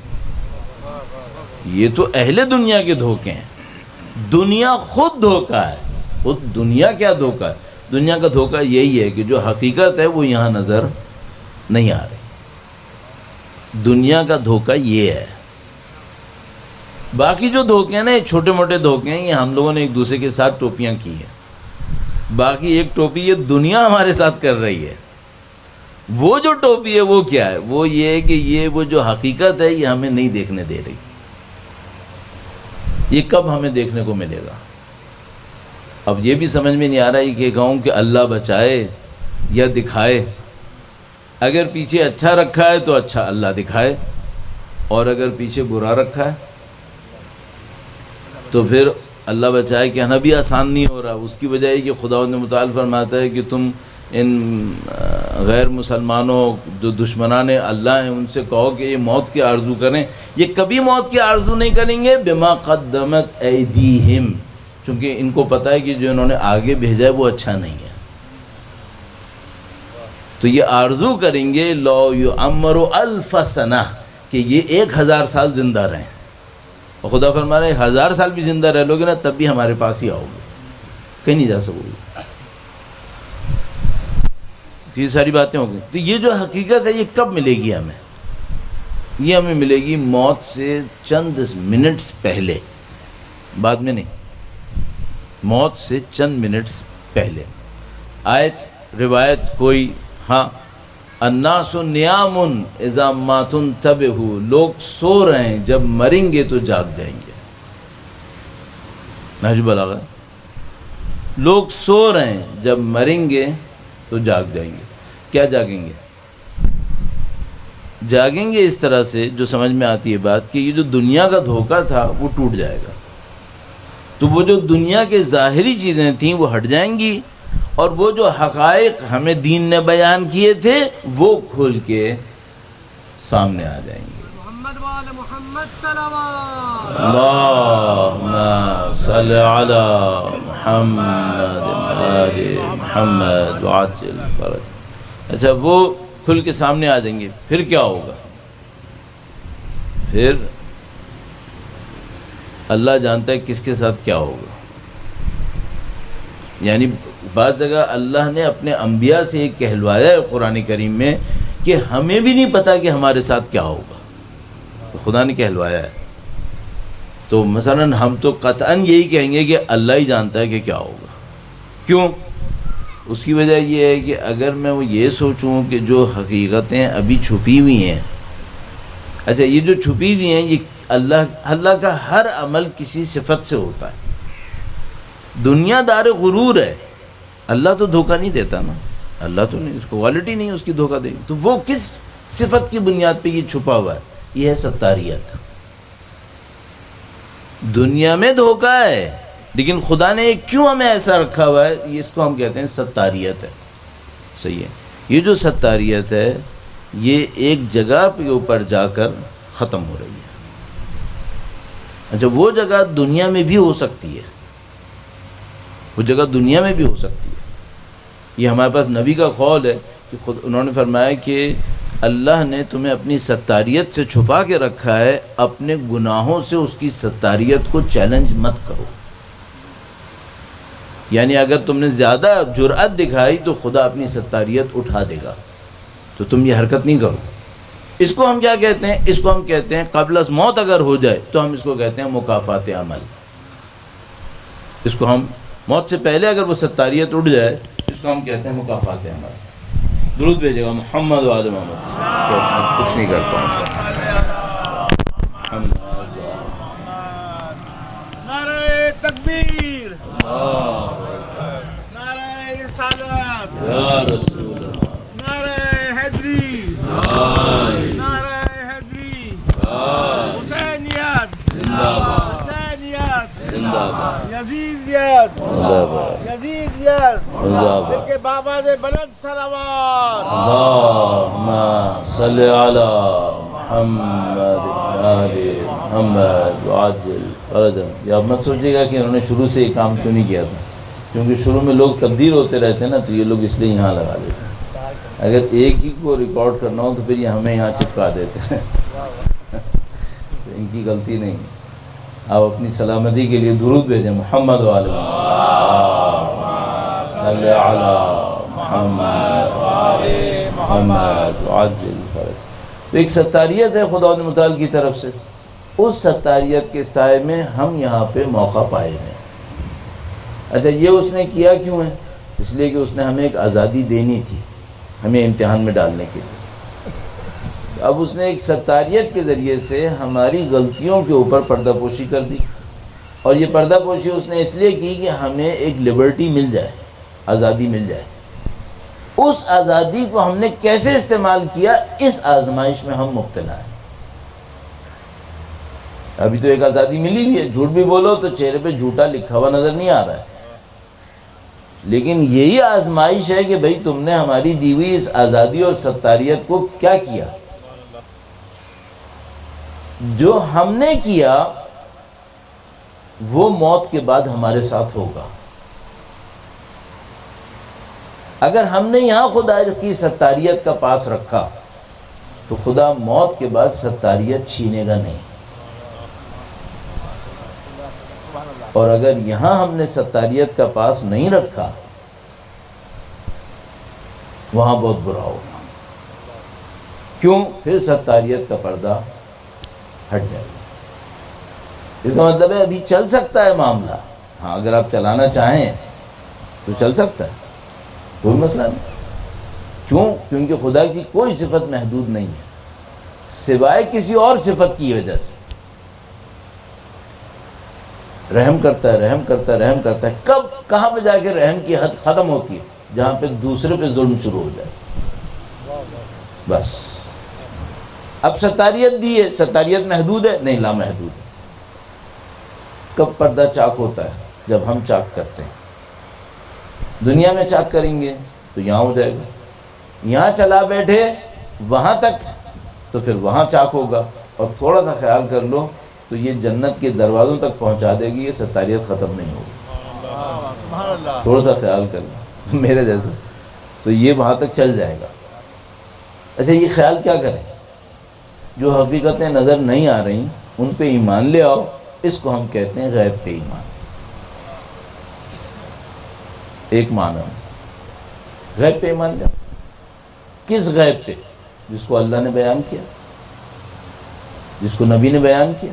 یہ تو اہل دنیا کے دھوکے ہیں، دنیا خود دھوکہ ہے۔ خود دنیا کیا دھوکہ ہے؟ دنیا کا دھوکہ یہی ہے کہ جو حقیقت ہے وہ یہاں نظر نہیں آ رہی، دنیا کا دھوکہ یہ ہے۔ باقی جو دھوکے ہیں نا، چھوٹے موٹے دھوکے ہیں، یہ ہم لوگوں نے ایک دوسرے کے ساتھ ٹوپیاں کی ہیں، باقی ایک ٹوپی یہ دنیا ہمارے ساتھ کر رہی ہے۔ وہ جو ٹوپی ہے وہ کیا ہے؟ وہ یہ ہے کہ یہ وہ جو حقیقت ہے یہ ہمیں نہیں دیکھنے دے رہی۔ یہ کب ہمیں دیکھنے کو ملے گا؟ اب یہ بھی سمجھ میں نہیں آ رہا ہے کہ کہوں کہ اللہ بچائے یا دکھائے۔ اگر پیچھے اچھا رکھا ہے تو اچھا اللہ دکھائے، اور اگر پیچھے برا رکھا ہے تو پھر اللہ بچائے کہنا بھی آسان نہیں ہو رہا۔ اس کی وجہ ہے کہ خداوند متعال فرماتا ہے کہ تم ان غیر مسلمانوں جو دشمنان اللہ ہیں ان سے کہو کہ یہ موت کی آرزو کریں، یہ کبھی موت کی آرزو نہیں کریں گے، بما قدمت ایدیہم، چونکہ ان کو پتہ ہے کہ جو انہوں نے آگے بھیجا ہے وہ اچھا نہیں ہے، تو یہ آرزو کریں گے لو یعمر الف سنہ، کہ یہ ایک ہزار سال زندہ رہیں، اور خدا فرما رہے ہزار سال بھی زندہ رہ لو گے نا تب بھی ہمارے پاس ہی آؤ گے، کہیں نہیں جا سکو گے۔ یہ ساری باتیں ہو گئی۔ تو یہ جو حقیقت ہے یہ کب ملے گی ہمیں؟ یہ ہمیں ملے گی موت سے چند منٹس پہلے، بعد میں نہیں، موت سے چند منٹس پہلے۔ آیت روایت کوئی، ہاں، الناس نیام اذا ما تنتبہوا، لوگ سو رہے ہیں جب مریں گے تو جاگ جائیں گے۔ نہج بلاغہ، لوگ سو رہے ہیں جب مریں گے تو جاگ جائیں گے۔ کیا جاگیں گے؟ جاگیں گے اس طرح سے جو سمجھ میں آتی ہے بات، کہ یہ جو دنیا کا دھوکہ تھا وہ ٹوٹ جائے گا، تو وہ جو دنیا کے ظاہری چیزیں تھیں وہ ہٹ جائیں گی، اور وہ جو حقائق ہمیں دین نے بیان کیے تھے وہ کھل کے سامنے آ جائیں گے۔ وآل محمد صلوات. اللہم صل علی محمد آل محمد وعجل فرج. اچھا وہ کھل کے سامنے آ جائیں گے، پھر کیا ہوگا؟ پھر اللہ جانتا ہے کس کے ساتھ کیا ہوگا. یعنی بعض جگہ اللہ نے اپنے انبیاء سے یہ کہلوایا ہے قرآن کریم میں کہ ہمیں بھی نہیں پتا کہ ہمارے ساتھ کیا ہوگا، تو خدا نے کہلوایا ہے. تو مثلا ہم تو قطعاً یہی کہیں گے کہ اللہ ہی جانتا ہے کہ کیا ہوگا. کیوں؟ اس کی وجہ یہ ہے کہ اگر میں وہ یہ سوچوں کہ جو حقیقتیں ابھی چھپی ہوئی ہیں، اچھا یہ جو چھپی ہوئی ہیں یہ اللہ اللہ کا ہر عمل کسی صفت سے ہوتا ہے. دنیا دار غرور ہے، اللہ تو دھوکہ نہیں دیتا نا، اللہ تو نہیں، اس کو کوالٹی نہیں اس کی دھوکہ دے گی. تو وہ کس صفت کی بنیاد پہ یہ چھپا ہوا ہے؟ یہ ہے ستاریت. دنیا میں دھوکہ ہے لیکن خدا نے کیوں ہمیں ایسا رکھا ہوا ہے؟ اس کو ہم کہتے ہیں ستاریت ہے. صحیح ہے. یہ جو ستاریت ہے یہ ایک جگہ کے اوپر جا کر ختم ہو رہی ہے. اچھا وہ جگہ دنیا میں بھی ہو سکتی ہے، وہ جگہ دنیا میں بھی ہو سکتی ہے. یہ ہمارے پاس نبی کا قول ہے کہ خود انہوں نے فرمایا کہ اللہ نے تمہیں اپنی ستاریت سے چھپا کے رکھا ہے، اپنے گناہوں سے اس کی ستاریت کو چیلنج مت کرو. یعنی اگر تم نے زیادہ جرأت دکھائی تو خدا اپنی ستاریت اٹھا دے گا، تو تم یہ حرکت نہیں کرو. اس کو ہم کیا کہتے ہیں؟ اس کو ہم کہتے ہیں قبل از موت اگر ہو جائے تو ہم اس کو کہتے ہیں مکافات عمل. اس کو ہم موت سے پہلے اگر وہ ستاریت اٹھ جائے اس کو ہم کہتے ہیں مکافات عمل. درود بھیجے گا محمد و آل محمد. کچھ نہیں کر پاؤں. نعرہ تکبیر، نعرہ رسالت، یا رسول اللہ، نعرہ حیدری، نعرہ حیدری، حسینیت زندہ باد، حسینیت زندہ باد، یزیدیت، زندہ باد، یزیدیت. زندہ باد. ان کے بابا سے بلند صلوات. اللہم صل علی محمد آل محمد وعجل فرجهم. یا مت سوچے گا کہ انہوں نے شروع سے یہ کام کیوں نہیں کیا تھا، کیونکہ شروع میں لوگ تبدیل ہوتے رہتے ہیں نا، تو یہ لوگ اس لیے یہاں لگا دیتے ہیں. اگر ایک ہی کو ریکارڈ کرنا ہو تو پھر یہ ہمیں یہاں چپکا دیتے ہیں. تو ان کی غلطی نہیں. آپ اپنی سلامتی کے لیے درود بھیجیں. محمد و آل محمد صلی علی محمد محمد وعجل فرج. تو ایک ستاریت ہے خدا متعال کی طرف سے. اس ستاریت کے سائے میں ہم یہاں پہ موقع پائے ہیں. اچھا یہ اس نے کیا کیوں ہے؟ اس لیے کہ اس نے ہمیں ایک آزادی دینی تھی ہمیں امتحان میں ڈالنے کے لیے. اب اس نے ایک ستاریت کے ذریعے سے ہماری غلطیوں کے اوپر پردہ پوشی کر دی. اور یہ پردہ پوشی اس نے اس لیے کی کہ ہمیں ایک لبرٹی مل جائے، آزادی مل جائے. اس آزادی کو ہم نے کیسے استعمال کیا، اس آزمائش میں ہم مبتلا ہیں. ابھی تو ایک آزادی ملی بھی ہے، جھوٹ بھی بولو تو چہرے پہ جھوٹا لکھا ہوا نظر نہیں آ رہا ہے. لیکن یہی آزمائش ہے کہ بھئی تم نے ہماری دی ہوئی اس آزادی اور ستاریت کو کیا کیا. جو ہم نے کیا وہ موت کے بعد ہمارے ساتھ ہوگا. اگر ہم نے یہاں خدا کی ستاریت کا پاس رکھا تو خدا موت کے بعد ستاریت چھینے گا نہیں. اور اگر یہاں ہم نے ستاریت کا پاس نہیں رکھا وہاں بہت برا ہوگا. کیوں؟ پھر ستاریت کا پردہ ہٹ جائے گا. اس کا مطلب ہے ابھی چل سکتا ہے معاملہ. ہاں اگر آپ چلانا چاہیں تو چل سکتا ہے، کوئی مسئلہ نہیں. کیوں؟ کیونکہ خدا کی کوئی صفت محدود نہیں ہے سوائے کسی اور صفت کی وجہ سے. رحم کرتا ہے رحم کرتا ہے رحم کرتا ہے. کب کہاں پہ جا کے رحم کی حد ختم ہوتی ہے؟ جہاں پہ دوسرے پہ ظلم شروع ہو جائے. بس اب ستاریت دی ہے، ستاریت محدود ہے؟ نہیں، لامحدود ہے. کب پردہ چاک ہوتا ہے؟ جب ہم چاک کرتے ہیں. دنیا میں چاک کریں گے تو یہاں ہو جائے گا. یہاں چلا بیٹھے وہاں تک تو پھر وہاں چاک ہوگا. اور تھوڑا سا خیال کر لو تو یہ جنت کے دروازوں تک پہنچا دے گی، یہ ستاریت ختم نہیں ہوگی۔ سبحان اللہ۔ تھوڑا سا خیال کر لو میرے جیسا، تو یہ وہاں تک چل جائے گا۔ اچھا یہ خیال کیا کریں؟ جو حقیقتیں نظر نہیں آ رہی ان پہ ایمان لے آؤ، اس کو ہم کہتے ہیں غیب پہ ایمان۔ ایک معنی غیب پہ ایمان لے آؤ۔ کس غیب پہ؟ جس کو اللہ نے بیان کیا، جس کو نبی نے بیان کیا،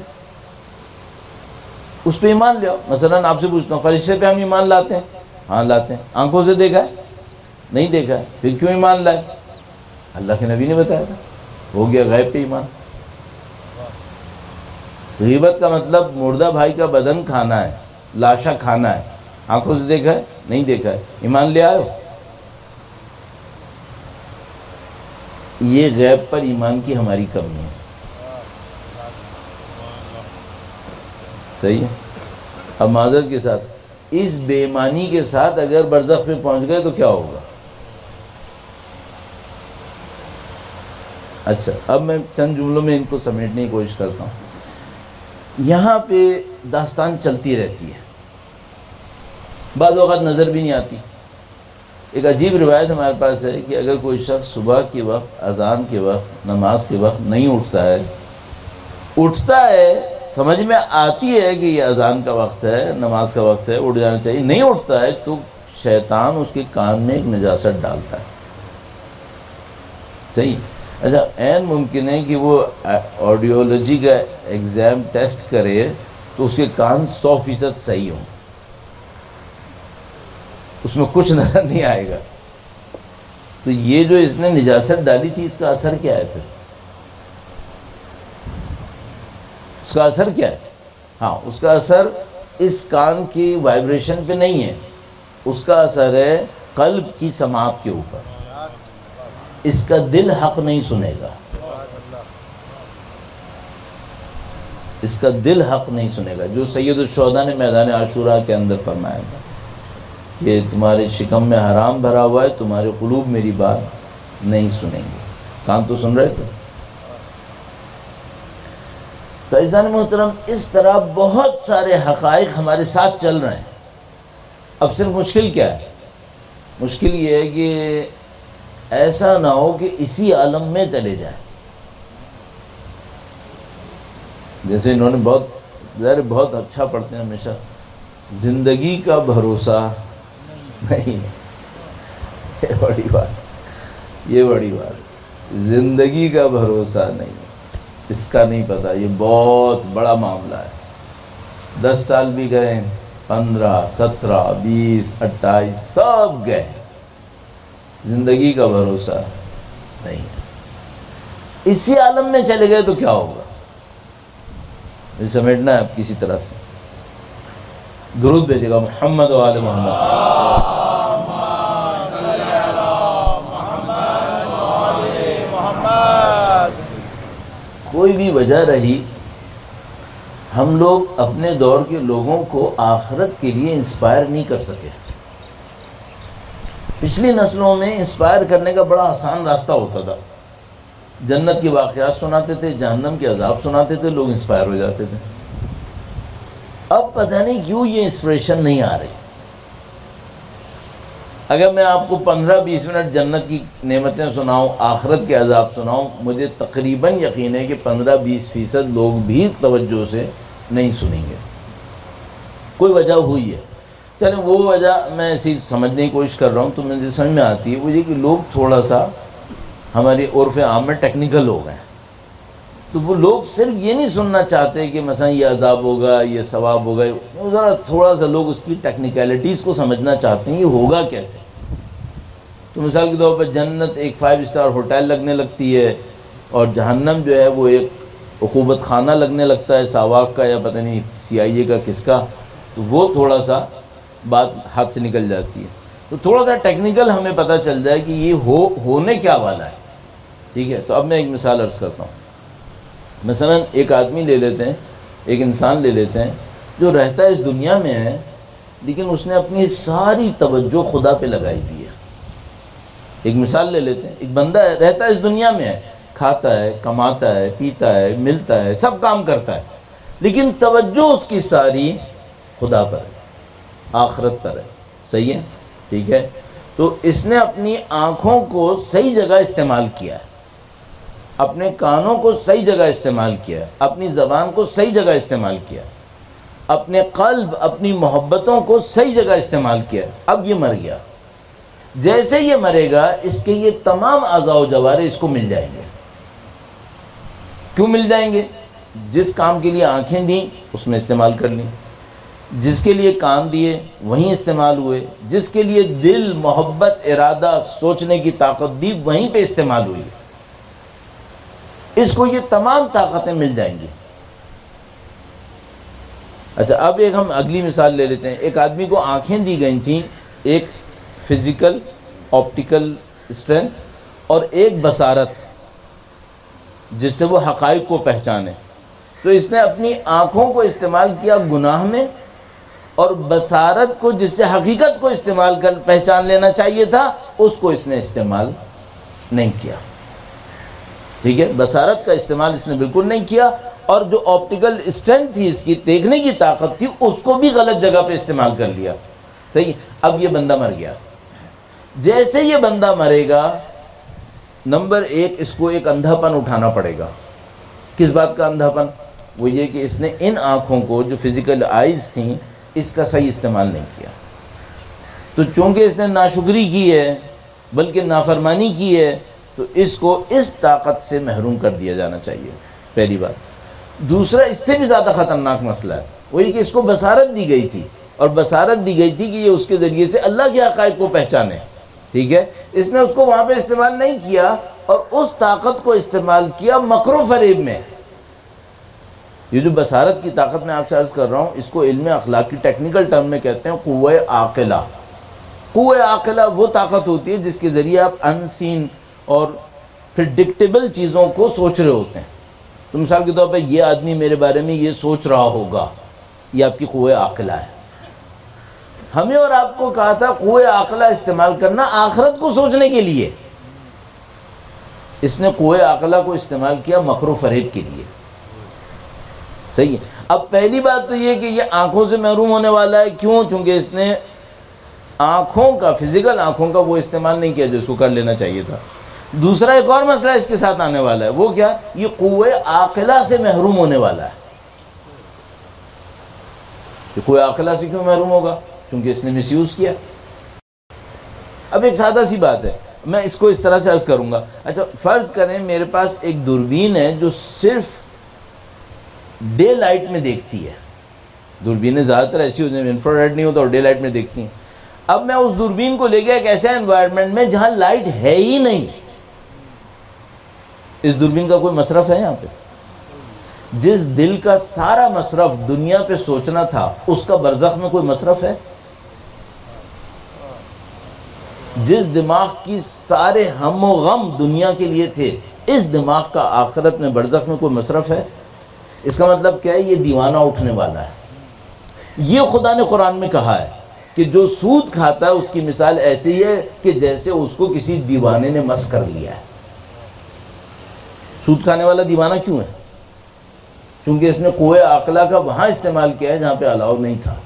اس پہ ایمان لے آؤ۔ مثلا آپ سے پوچھتا ہوں فرشتے پہ ہم ایمان لاتے ہیں؟ ہاں لاتے ہیں۔ آنکھوں سے دیکھا ہے؟ نہیں دیکھا ہے، پھر کیوں ایمان لائے؟ اللہ کے نبی نے بتایا تھا، ہو گیا غیب پہ ایمان۔ غیبت کا مطلب مردہ بھائی کا بدن کھانا ہے، لاشا کھانا ہے۔ آنکھوں سے دیکھا ہے؟ نہیں دیکھا ہے، ایمان لے آئے ہو؟ یہ غیب پر ایمان کی ہماری کمی ہے۔ صحیح ہے؟ اب معذرت کے ساتھ اس بے ایمانی کے ساتھ اگر برزخ پہ پہنچ گئے تو کیا ہوگا؟ اچھا اب میں چند جملوں میں ان کو سمیٹنے کی کوشش کرتا ہوں۔ یہاں پہ داستان چلتی رہتی ہے، بعض اوقات نظر بھی نہیں آتی۔ ایک عجیب روایت ہمارے پاس ہے کہ اگر کوئی شخص صبح کے وقت، اذان کے وقت، نماز کے وقت نہیں اٹھتا ہے، اٹھتا ہے سمجھ میں آتی ہے کہ یہ اذان کا وقت ہے، نماز کا وقت ہے، اٹھ جانا چاہیے، نہیں اٹھتا ہے تو شیطان اس کے کان میں ایک نجاست ڈالتا ہے۔ صحیح؟ اچھا عین ممکن ہے کہ وہ آڈیولوجی کا ایگزام ٹیسٹ کرے تو اس کے کان سو فیصد صحیح ہوں، اس میں کچھ نظر نہیں آئے گا۔ تو یہ جو اس نے نجاست ڈالی تھی اس کا اثر کیا ہے؟ پھر اس کا اثر کیا ہے؟ ہاں اس کا اثر اس کان کی وائبریشن پہ نہیں ہے، اس کا اثر ہے قلب کی سماعت کے اوپر۔ اس کا دل حق نہیں سنے گا، اس کا دل حق نہیں سنے گا، جو سید الشہداء نے میدان عاشورہ کے اندر فرمایا تھا کہ تمہارے شکم میں حرام بھرا ہوا ہے، تمہارے قلوب میری بات نہیں سنیں گے۔ کان تو سن رہے تھے۔ تو عزیزان محترم اس طرح بہت سارے حقائق ہمارے ساتھ چل رہے ہیں۔ اب صرف مشکل کیا ہے؟ مشکل یہ ہے کہ ایسا نہ ہو کہ اسی عالم میں چلے جائیں۔ جیسے انہوں نے بہت ظاہر بہت اچھا پڑھتے ہیں ہمیشہ، زندگی کا بھروسہ نہیں، یہ بڑی بات، یہ بڑی بات، زندگی کا بھروسہ نہیں، اس کا نہیں پتہ، یہ بہت بڑا معاملہ ہے۔ دس سال بھی گئے، پندرہ، سترہ، بیس، اٹھائیس، سب گئے، زندگی کا بھروسہ نہیں۔ اسی عالم میں چلے گئے تو کیا ہوگا؟ یہ سمیٹنا ہے اب کسی طرح سے۔ درود بھیجے گا محمد و آل محمد۔ کوئی بھی وجہ رہی، ہم لوگ اپنے دور کے لوگوں کو آخرت کے لیے انسپائر نہیں کر سکے۔ پچھلی نسلوں میں انسپائر کرنے کا بڑا آسان راستہ ہوتا تھا، جنت کے واقعات سناتے تھے، جہنم کے عذاب سناتے تھے، لوگ انسپائر ہو جاتے تھے۔ اب پتہ نہیں کیوں یہ انسپریشن نہیں آ رہی۔ اگر میں آپ کو پندرہ بیس منٹ جنت کی نعمتیں سناؤں، آخرت کے عذاب سناؤں، مجھے تقریباً یقین ہے کہ پندرہ بیس فیصد لوگ بھی توجہ سے نہیں سنیں گے۔ کوئی وجہ ہوئی ہے، چلیں وہ وجہ میں ایسی سمجھنے کی کوشش کر رہا ہوں تو مجھے سمجھ میں آتی ہے، وہ یہ کہ لوگ تھوڑا سا ہماری عرف عام میں ٹیکنیکل ہو گئے، تو وہ لوگ صرف یہ نہیں سننا چاہتے کہ مثلا یہ عذاب ہوگا، یہ ثواب ہوگا، ذرا تھوڑا سا لوگ اس کی ٹیکنیکلٹیز کو سمجھنا چاہتے ہیں، یہ ہوگا کیسے۔ تو مثال کے طور پر جنت ایک فائیو اسٹار ہوٹل لگنے لگتی ہے، اور جہنم جو ہے وہ ایک عقوبت خانہ لگنے لگتا ہے، ساواک کا یا پتہ نہیں سی آئی اے کا کس کا، تو وہ تھوڑا سا بات ہاتھ سے نکل جاتی ہے۔ تو تھوڑا سا ٹیکنیکل ہمیں پتہ چل جائے کہ یہ ہو ہونے کیا والا ہے، ٹھیک ہے۔ تو اب میں ایک مثال عرض کرتا ہوں۔ مثلا ایک آدمی لے لیتے ہیں، ایک انسان لے لیتے ہیں جو رہتا ہے اس دنیا میں ہے، لیکن اس نے اپنی ساری توجہ خدا پہ لگائی ہوئی ہے۔ ایک مثال لے لیتے ہیں، ایک بندہ ہے رہتا ہے اس دنیا میں ہے، کھاتا ہے، کماتا ہے، پیتا ہے، ملتا ہے، سب کام کرتا ہے، لیکن توجہ اس کی ساری خدا پر ہے، آخرت پر ہے. صحیح ہے؟ ٹھیک ہے. تو اس نے اپنی آنکھوں کو صحیح جگہ استعمال کیا ہے، اپنے کانوں کو صحیح جگہ استعمال کیا ہے، اپنی زبان کو صحیح جگہ استعمال کیا ہے، اپنے قلب، اپنی محبتوں کو صحیح جگہ استعمال کیا. اب یہ مر گیا. جیسے یہ مرے گا اس کے یہ تمام اعضاء و جوارح اس کو مل جائیں گے. کیوں مل جائیں گے؟ جس کام کے لیے آنکھیں دیں اس میں استعمال کر لیں، جس کے لیے کان دیے وہیں استعمال ہوئے، جس کے لیے دل، محبت، ارادہ، سوچنے کی طاقت دی وہیں پہ استعمال ہوئی. اس کو یہ تمام طاقتیں مل جائیں گی. اچھا اب ایک ہم اگلی مثال لے لیتے ہیں. ایک آدمی کو آنکھیں دی گئی تھیں، ایک فزیکل آپٹیکل اسٹرینتھ اور ایک بصارت جس سے وہ حقائق کو پہچانے. تو اس نے اپنی آنکھوں کو استعمال کیا گناہ میں، اور بصارت کو جس سے حقیقت کو استعمال کر پہچان لینا چاہیے تھا اس کو اس نے استعمال نہیں کیا. ٹھیک ہے، بصارت کا استعمال اس نے بالکل نہیں کیا، اور جو آپٹیکل اسٹرینتھ تھی اس کی، دیکھنے کی طاقت تھی، اس کو بھی غلط جگہ پہ استعمال کر لیا. صحیح. اب یہ بندہ مر گیا. جیسے یہ بندہ مرے گا، نمبر ایک اس کو ایک اندھا پن اٹھانا پڑے گا. کس بات کا اندھا پن؟ وہ یہ کہ اس نے ان آنکھوں کو جو فزیکل آئیز تھیں اس کا صحیح استعمال نہیں کیا. تو چونکہ اس نے ناشکری کی ہے بلکہ نافرمانی کی ہے، تو اس کو اس طاقت سے محروم کر دیا جانا چاہیے. پہلی بات. دوسرا اس سے بھی زیادہ خطرناک مسئلہ ہے، وہ یہ کہ اس کو بصارت دی گئی تھی، اور بصارت دی گئی تھی کہ یہ اس کے ذریعے سے اللہ کے حقائق کو پہچانے. ٹھیک ہے. اس نے اس کو وہاں پہ استعمال نہیں کیا، اور اس طاقت کو استعمال کیا مکر و فریب میں. یہ جو بصارت کی طاقت میں آپ سے عرض کر رہا ہوں، اس کو علم اخلاق کی ٹیکنیکل ٹرم میں کہتے ہیں قوہ عاقلہ. قوہ عاقلہ وہ طاقت ہوتی ہے جس کے ذریعے آپ ان سین اور پریڈکٹیبل چیزوں کو سوچ رہے ہوتے ہیں. تو مثال کے طور پہ یہ آدمی میرے بارے میں یہ سوچ رہا ہوگا، یہ آپ کی قوہ عاقلہ ہے. ہمیں اور آپ کو کہا تھا قوہ عاقلہ استعمال کرنا آخرت کو سوچنے کے لیے. اس نے قوہ عاقلہ کو استعمال کیا مکر و فریب کے لیے. صحیح ہے. اب پہلی بات تو یہ کہ یہ آنکھوں سے محروم ہونے والا ہے. کیوں؟ چونکہ اس نے آنکھوں کا، فزیکل آنکھوں کا وہ استعمال نہیں کیا جو اس کو کر لینا چاہیے تھا. دوسرا ایک اور مسئلہ اس کے ساتھ آنے والا ہے، وہ کیا؟ یہ قوہ عاقلہ سے محروم ہونے والا ہے. یہ قوہ عاقلہ سے کیوں محروم ہوگا؟ کیونکہ اس نے مس یوز کیا. اب ایک سادہ سی بات ہے، میں اس کو اس طرح سے عرض کروں گا. اچھا فرض کریں میرے پاس ایک دوربین ہے جو صرف ڈے لائٹ میں دیکھتی ہے. دوربینیں زیادہ تر ایسی ہوتی ہیں، انفراریڈ نہیں ہوتا اور ڈے لائٹ میں دیکھتی ہیں. اب میں اس دوربین کو لے گیا ایک ایسے انوائرمنٹ میں جہاں لائٹ ہے ہی نہیں. اس دوربین کا کوئی مصرف ہے یہاں پہ؟ جس دل کا سارا مصرف دنیا پہ سوچنا تھا اس کا برزخ میں کوئی مصرف ہے؟ جس دماغ کی سارے ہم و غم دنیا کے لیے تھے، اس دماغ کا آخرت میں برزخ میں کوئی مصرف ہے؟ اس کا مطلب کیا ہے؟ یہ دیوانہ اٹھنے والا ہے. یہ خدا نے قرآن میں کہا ہے کہ جو سود کھاتا ہے اس کی مثال ایسی ہے کہ جیسے اس کو کسی دیوانے نے مس کر لیا ہے. سود کھانے والا دیوانہ کیوں ہے؟ چونکہ اس نے قوہ عاقلہ کا وہاں استعمال کیا ہے جہاں پہ الاؤ نہیں تھا.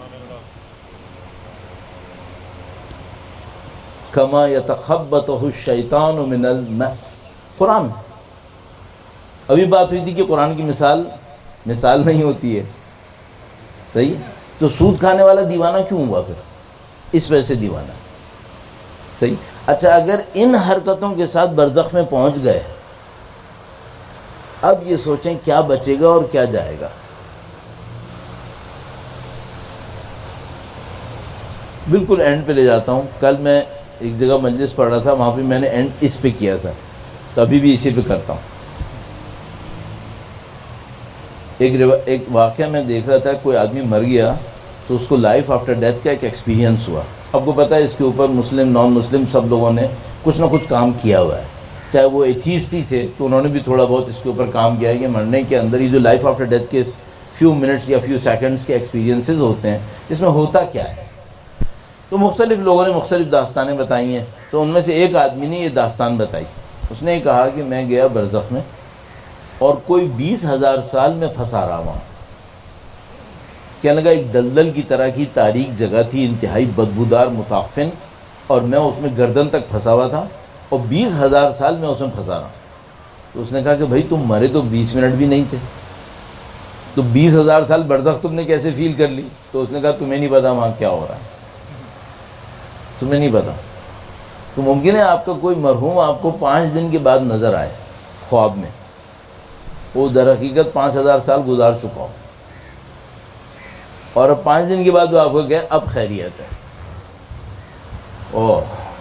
کما یتخبطہ الشیطان من المس. قرآن. ابھی بات ہوئی تھی کہ قرآن کی مثال مثال نہیں ہوتی ہے. صحیح. تو سود کھانے والا دیوانہ کیوں ہوا پھر؟ اس وجہ سے دیوانہ. صحیح. اچھا اگر ان حرکتوں کے ساتھ برزخ میں پہنچ گئے، اب یہ سوچیں کیا بچے گا اور کیا جائے گا. بالکل اینڈ پہ لے جاتا ہوں. کل میں ایک جگہ مجلس پڑھ رہا تھا، وہاں پہ میں نے اینڈ اس پہ کیا تھا، تو ابھی بھی اسی پہ کرتا ہوں. ایک ایک واقعہ میں دیکھ رہا تھا، کوئی آدمی مر گیا تو اس کو لائف آفٹر ڈیتھ کا ایک ایکسپیرینس ہوا. آپ کو پتہ ہے اس کے اوپر مسلم نان مسلم سب لوگوں نے کچھ نہ کچھ کام کیا ہوا ہے. چاہے وہ ایتھیسٹ ہی تھے تو انہوں نے بھی تھوڑا بہت اس کے اوپر کام کیا ہے کہ مرنے کے اندر یہ جو لائف آفٹر ڈیتھ کے فیو منٹس یا فیو سیکنڈس کے ایکسپیرینسز ہوتے ہیں، اس میں ہوتا کیا ہے. تو مختلف لوگوں نے مختلف داستانیں بتائی ہیں. تو ان میں سے ایک آدمی نے یہ داستان بتائی. اس نے کہا کہ میں گیا برزخ میں اور کوئی بیس ہزار سال میں پھنسا رہا وہاں. کہنے لگا ایک دلدل کی طرح کی تاریک جگہ تھی، انتہائی بدبودار متعفن، اور میں اس میں گردن تک پھنسا ہوا تھا اور بیس ہزار سال میں اس میں پھنسا رہا. تو اس نے کہا کہ بھائی تم مرے تو بیس منٹ بھی نہیں تھے، تو بیس ہزار سال برزخ تم نے کیسے فیل کر لی؟ تو اس نے کہا تمہیں نہیں پتا وہاں کیا ہو رہا ہے، تمہیں نہیں پتا. تو ممکن ہے آپ کا کوئی مرحوم آپ کو پانچ دن کے بعد نظر آئے خواب میں، وہ در حقیقت پانچ ہزار سال گزار چکا ہو، اور اب پانچ دن کے بعد وہ آپ کو کہے اب خیریت ہے. اوہ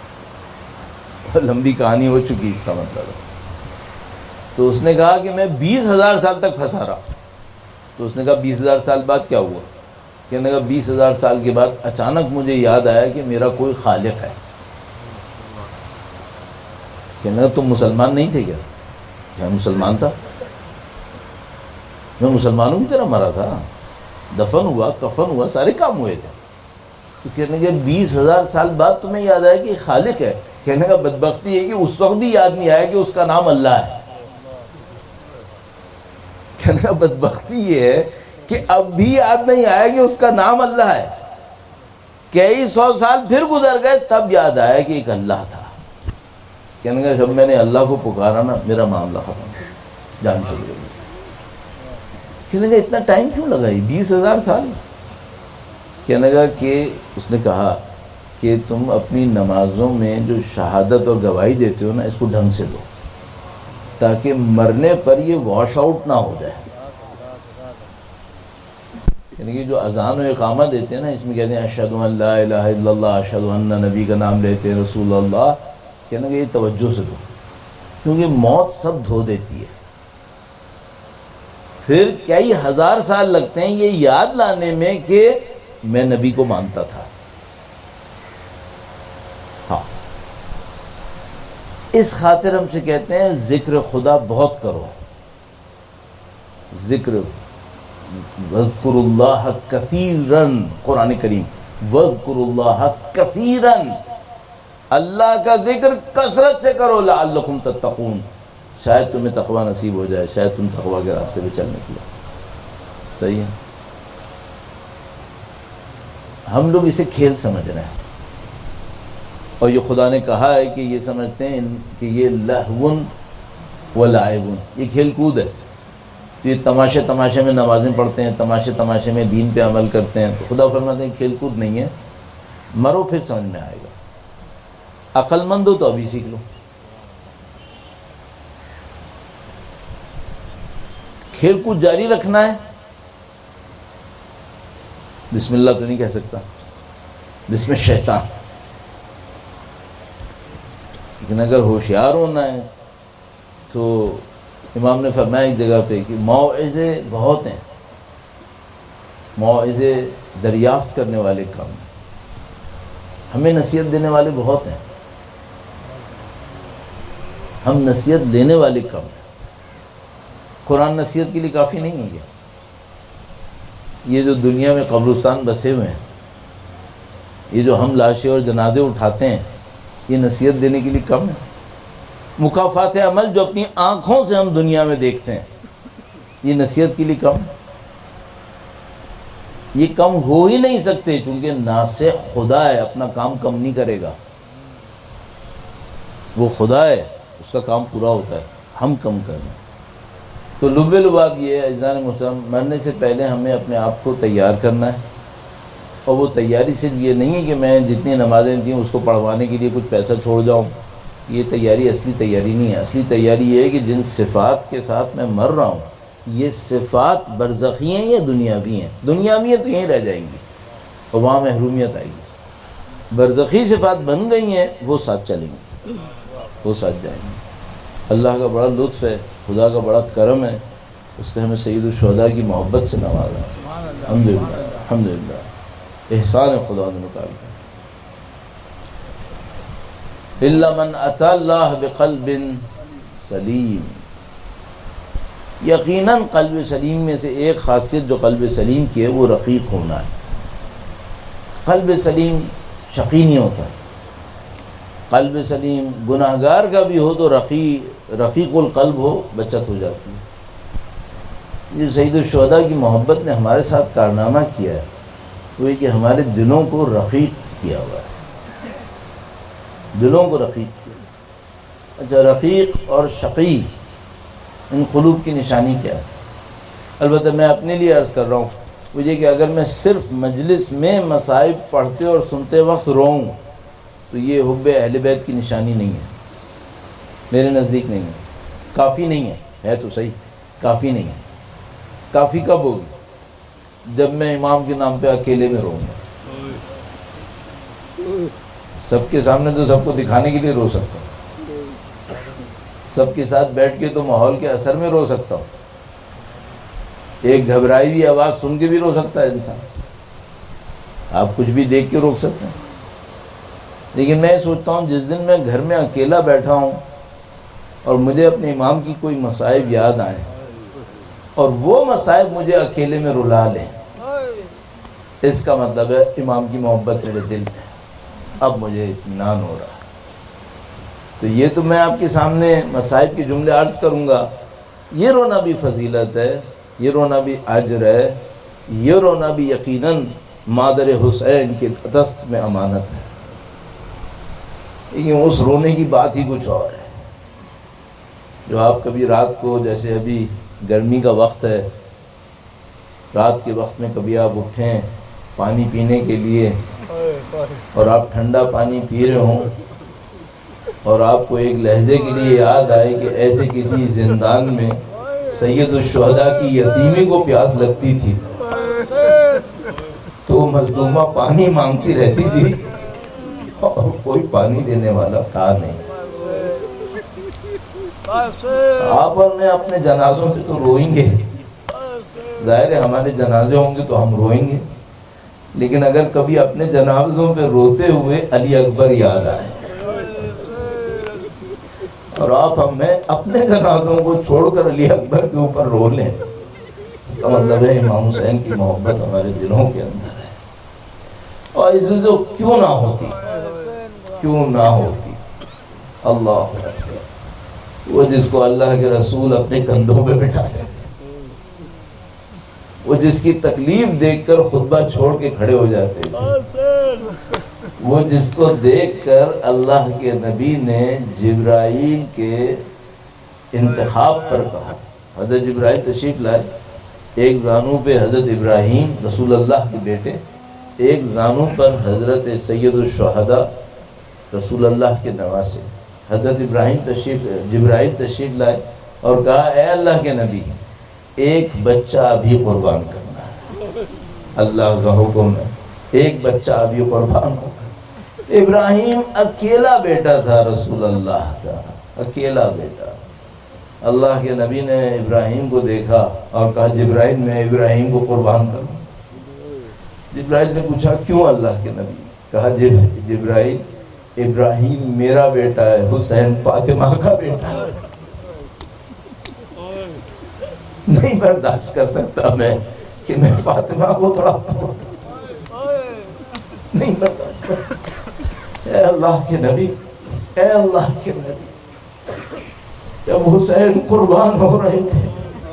لمبی کہانی ہو چکی اس کا مطلب ہے. تو اس نے کہا کہ میں بیس ہزار سال تک پھنسا رہا. تو اس نے کہا بیس ہزار سال بعد کیا ہوا؟ کہنے لگا بیس ہزار سال کے بعد اچانک مجھے یاد آیا کہ میرا کوئی خالق ہے. کہنے لگا تم مسلمان نہیں تھے کیا؟ کیا مسلمان تھا؟ میں مسلمانوں کی طرح مرا تھا، دفن ہوا، کفن ہوا، سارے کام ہوئے تھے. تو کہنے لگا بیس ہزار سال بعد تمہیں یاد آیا کہ خالق ہے. کہنے کا بدبختی ہے کہ اس وقت بھی یاد نہیں آیا کہ اس کا نام اللہ ہے. کہنے کا بدبختی یہ ہے کہ اب بھی یاد نہیں آیا کہ اس کا نام اللہ ہے. کئی سو سال پھر گزر گئے تب یاد آیا کہ ایک اللہ تھا. کہنے کا جب میں نے اللہ کو پکارا نا میرا معاملہ ختم، جان چلی گئی. کہنے کا اتنا ٹائم کیوں لگا یہ بیس ہزار سال؟ کہنے کا کہ اس نے کہا کہ تم اپنی نمازوں میں جو شہادت اور گواہی دیتے ہو نا اس کو ڈھنگ سے دو تاکہ مرنے پر یہ واش آؤٹ نہ ہو جائے. یعنی کہ جو اذان و اقامہ دیتے ہیں نا اس میں کہتے ہیں اشہد ان لا الہ الا اللہ، اشہد ان نبی کا نام لیتے ہیں رسول اللہ. کہنا کہ یہ توجہ سے دو کیونکہ موت سب دھو دیتی ہے. پھر کئی ہزار سال لگتے ہیں یہ یاد لانے میں کہ میں نبی کو مانتا تھا. ہاں اس خاطر ہم سے کہتے ہیں ذکر خدا بہت کرو. ذکر وَاذْكُرُ اللَّهَ كَثِيرًا، قرآن کریم وَاذْكُرُ اللَّهَ كَثِيرًا، اللہ کا ذکر کثرت سے کرو لعلکم تتقون، شاید تمہیں تقوی نصیب ہو جائے، شاید تم تقوی کے راستے پہ چلنے کے لیے. صحیح ہے. ہم لوگ اسے کھیل سمجھ رہے ہیں اور یہ خدا نے کہا ہے کہ یہ سمجھتے ہیں کہ یہ لہون و لعبون، یہ کھیل کود ہے. تو یہ تماشے تماشے میں نمازیں پڑھتے ہیں، تماشے تماشے میں دین پہ عمل کرتے ہیں. تو خدا فرماتے ہیں کھیل کود نہیں ہے، مرو پھر سمجھ میں آئے گا. عقل مند ہو تو ابھی سیکھ لو. کھیل کود جاری رکھنا ہے، بسم اللہ تو نہیں کہہ سکتا، بسم شیطان. لیکن اگر ہوشیار ہونا ہے تو امام نے فرمایا ایک جگہ پہ کہ موعظے بہت ہیں، موعظے دریافت کرنے والے کم ہیں، ہمیں نصیحت دینے والے بہت ہیں، ہم نصیحت لینے والے کم ہیں. قرآن نصیحت کے لیے کافی نہیں ہے کیا؟ یہ جو دنیا میں قبرستان بسے ہوئے ہیں، یہ جو ہم لاشیں اور جنازے اٹھاتے ہیں، یہ نصیحت دینے کے لیے کم ہے؟ مکافات عمل جو اپنی آنکھوں سے ہم دنیا میں دیکھتے ہیں، یہ نصیحت کے لیے کم ہے؟ یہ کم ہو ہی نہیں سکتے چونکہ ناسخ خدا ہے، اپنا کام کم نہیں کرے گا. وہ خدا ہے، اس کا کام پورا ہوتا ہے، ہم کم کریں. تو لب لباب یہ ہے عزیزان محترم، مرنے سے پہلے ہمیں اپنے آپ کو تیار کرنا ہے. اور وہ تیاری صرف یہ نہیں ہے کہ میں جتنی نمازیں تھیں اس کو پڑھوانے کے لیے کچھ پیسہ چھوڑ جاؤں. یہ تیاری اصلی تیاری نہیں ہے. اصلی تیاری یہ ہے کہ جن صفات کے ساتھ میں مر رہا ہوں یہ صفات برزخی ہیں یا دنیاوی ہیں؟ دنیاوی ہیں تو یہیں رہ جائیں گی اور وہاں محرومیت آئے گی. برزخی صفات بن گئی ہیں وہ ساتھ چلیں گی، وہ ساتھ جائیں گے. اللہ کا بڑا لطف ہے، خدا کا بڑا کرم ہے، اس نے ہمیں سید الشہداء کی محبت سے نوازا. الحمدللہ الحمدللہ احسان ہے خدا نے نکال کر. الا من اتى اللہ بقلب سلیم، یقیناً قلب سلیم میں سے ایک خاصیت جو قلب سلیم کی ہے وہ رقیق ہونا ہے. قلب سلیم شقی نہیں ہوتا. قلب سلیم گناہگار کا بھی ہو تو رقی رقیق القلب ہو، بچت ہو جاتی ہے۔ یہ سید الشہداء کی محبت نے ہمارے ساتھ کارنامہ کیا ہے، وہ یہ کہ ہمارے دلوں کو رقیق کیا ہوا ہے، دلوں کو رقیق کیا۔ اچھا، رقیق اور شقی ان قلوب کی نشانی کیا ہے؟ البتہ میں اپنے لیے عرض کر رہا ہوں، وہ یہ کہ اگر میں صرف مجلس میں مصائب پڑھتے اور سنتے وقت روؤں تو یہ حب اہل بیت کی نشانی نہیں ہے، میرے نزدیک نہیں ہے، کافی نہیں ہے، ہے تو صحیح، کافی نہیں ہے۔ کافی کب ہوگی؟ جب میں امام کے نام پہ اکیلے میں روؤں گا۔ سب کے سامنے تو سب کو دکھانے کے لیے رو سکتا ہوں، سب کے ساتھ بیٹھ کے تو ماحول کے اثر میں رو سکتا ہوں، ایک گھبرائی ہوئی آواز سن کے بھی رو سکتا ہے انسان، آپ کچھ بھی دیکھ کے روک سکتے ہیں۔ لیکن میں سوچتا ہوں جس دن میں گھر میں اکیلا بیٹھا ہوں اور مجھے اپنے امام کی کوئی مصائب یاد آئیں اور وہ مصائب مجھے اکیلے میں رلا لیں، اس کا مطلب ہے امام کی محبت میرے دل میں، اب مجھے اطمینان ہو رہا ہے۔ تو یہ تو میں آپ کے سامنے مصائب کے جملے عرض کروں گا، یہ رونا بھی فضیلت ہے، یہ رونا بھی اجر ہے، یہ رونا بھی یقیناً مادر حسین کے دست میں امانت ہے۔ لیکن اس رونے کی بات ہی کچھ اور ہے، جو آپ کبھی رات کو، جیسے ابھی گرمی کا وقت ہے، رات کے وقت میں کبھی آپ اٹھیں پانی پینے کے لیے اور آپ ٹھنڈا پانی پی رہے ہوں اور آپ کو ایک لہجے کے لیے یاد آئے کہ ایسے کسی زندان میں سید الشہداء کی یتیمی کو پیاس لگتی تھی تو مظلومہ پانی مانگتی رہتی تھی اور کوئی پانی دینے والا تھا نہیں۔ آپ اور میں اپنے جنازوں پہ تو روئیں گے، ظاہر ہے ہمارے جنازے ہوں گے تو ہم روئیں گے، لیکن اگر کبھی اپنے جنازوں پہ روتے ہوئے علی اکبر یاد آئے اور آپ ہمیں اپنے جنازوں کو چھوڑ کر علی اکبر کے اوپر رو لیں، اس کا مطلب ہے امام حسین کی محبت ہمارے دلوں کے اندر ہے۔ اور اس سے جو کیوں نہ ہوتی، کیوں نہ ہوتی، اللہ اکبر، وہ جس کو اللہ کے رسول اپنے کندھوں پہ بٹھا دیتے، وہ جس کی تکلیف دیکھ کر خطبہ چھوڑ کے کھڑے ہو جاتے تھے، وہ جس کو دیکھ کر اللہ کے نبی نے جبرائیل کے انتخاب پر کہا۔ حضرت جبرائیل تشریف لائے، ایک زانو پہ حضرت ابراہیم رسول اللہ کے بیٹے، ایک زانو پر حضرت سید الشہداء رسول اللہ کے نواسے۔ حضرت ابراہیم تشریف جبرائیل تشریف لائے اور کہا، اے اللہ کے نبی، ایک بچہ ابھی قربان کرنا ہے، اللہ کا حکم ہے، ایک بچہ ابھی قربان ہوگا۔ ابراہیم اکیلا بیٹا تھا رسول اللہ کا، اکیلا بیٹا۔ اللہ کے نبی نے ابراہیم کو دیکھا اور کہا، جبرائیل میں ابراہیم کو قربان کروں۔ جبرائیل نے پوچھا، کیوں اللہ کے نبی؟ کہا، جبرائیل، ابراہیم میرا بیٹا ہے، حسین فاطمہ کا بیٹا ہے، نہیں برداشت کر سکتا میں کہ میں فاطمہ کو تھوڑا نہیں برداشت کر سکتا۔ اے اللہ کے نبی، اے اللہ کے نبی، جب حسین قربان ہو رہے تھے،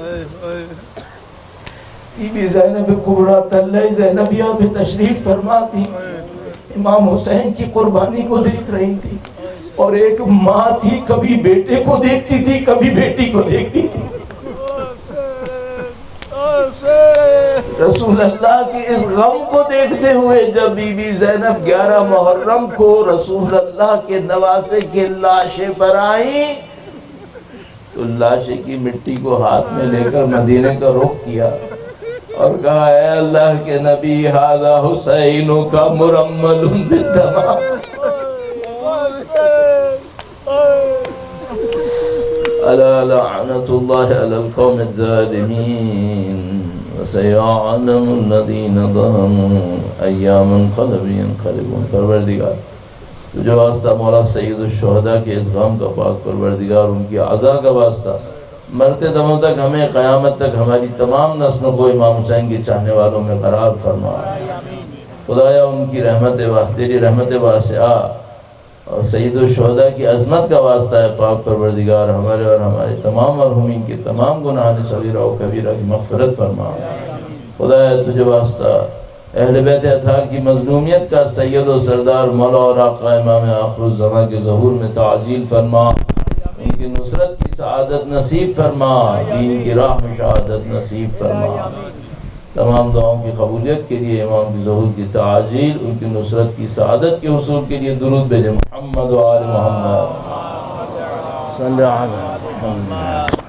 بی بی زینب کبریٰ طلہ زینبیہ پہ تشریف فرما تھی، امام حسین کی قربانی کو دیکھ رہی تھی، اور ایک ماں تھی، کبھی بیٹے کو دیکھتی تھی، کبھی بیٹی کو دیکھتی تھی۔ رسول اللہ کے اس غم کو دیکھتے ہوئے جب بی بی زینب گیارہ محرم کو رسول اللہ کے نواسے کی لاشیں پر آئیں تو لاشیں کی مٹی کو ہاتھ میں لے کر مدینے کا رخ کیا اور کہا، اے اللہ کے نبی، ھذا حسین کا مرمل بالدماء، الا لعنت اللہ علی القوم الظالمین وسيعلم الذين ظلموا ايام انقلب ينقلبون۔ پروردگار تو جو واسطہ مولا سید الشہداء کے اس غم کا پاک پروردگار، ان کی عزا کا واسطہ مرتے دموں تک ہمیں قیامت تک ہماری تمام نسلوں کو امام حسین کے چاہنے والوں میں قرار فرما۔ خدایا ان کی رحمت واسطہ، تیری رحمت واسعہ اور سید الشہداء کی عظمت کا واسطہ ہے پاک پروردگار ہمارے اور ہمارے تمام مرحومین کے تمام گناہان صغیرہ و کبیرہ کی مغفرت فرما۔ خدا ہے تجھے واسطہ اہل بیت اطہار کی مظلومیت کا سید و سردار مولا اور آقا امام آخر الزمان کے ظہور میں تعجیل فرما، ان کی نصرت کی سعادت نصیب فرما، دین کی راہ میں شہادت نصیب فرما۔ تمام دعاؤں کی قبولیت کے لیے امام کی ظہور کی تعجیل، ان کی نصرت کی سعادت کے حصول کے لیے درود بھیجے محمد و آل محمد صلی اللہ علیہ وسلم۔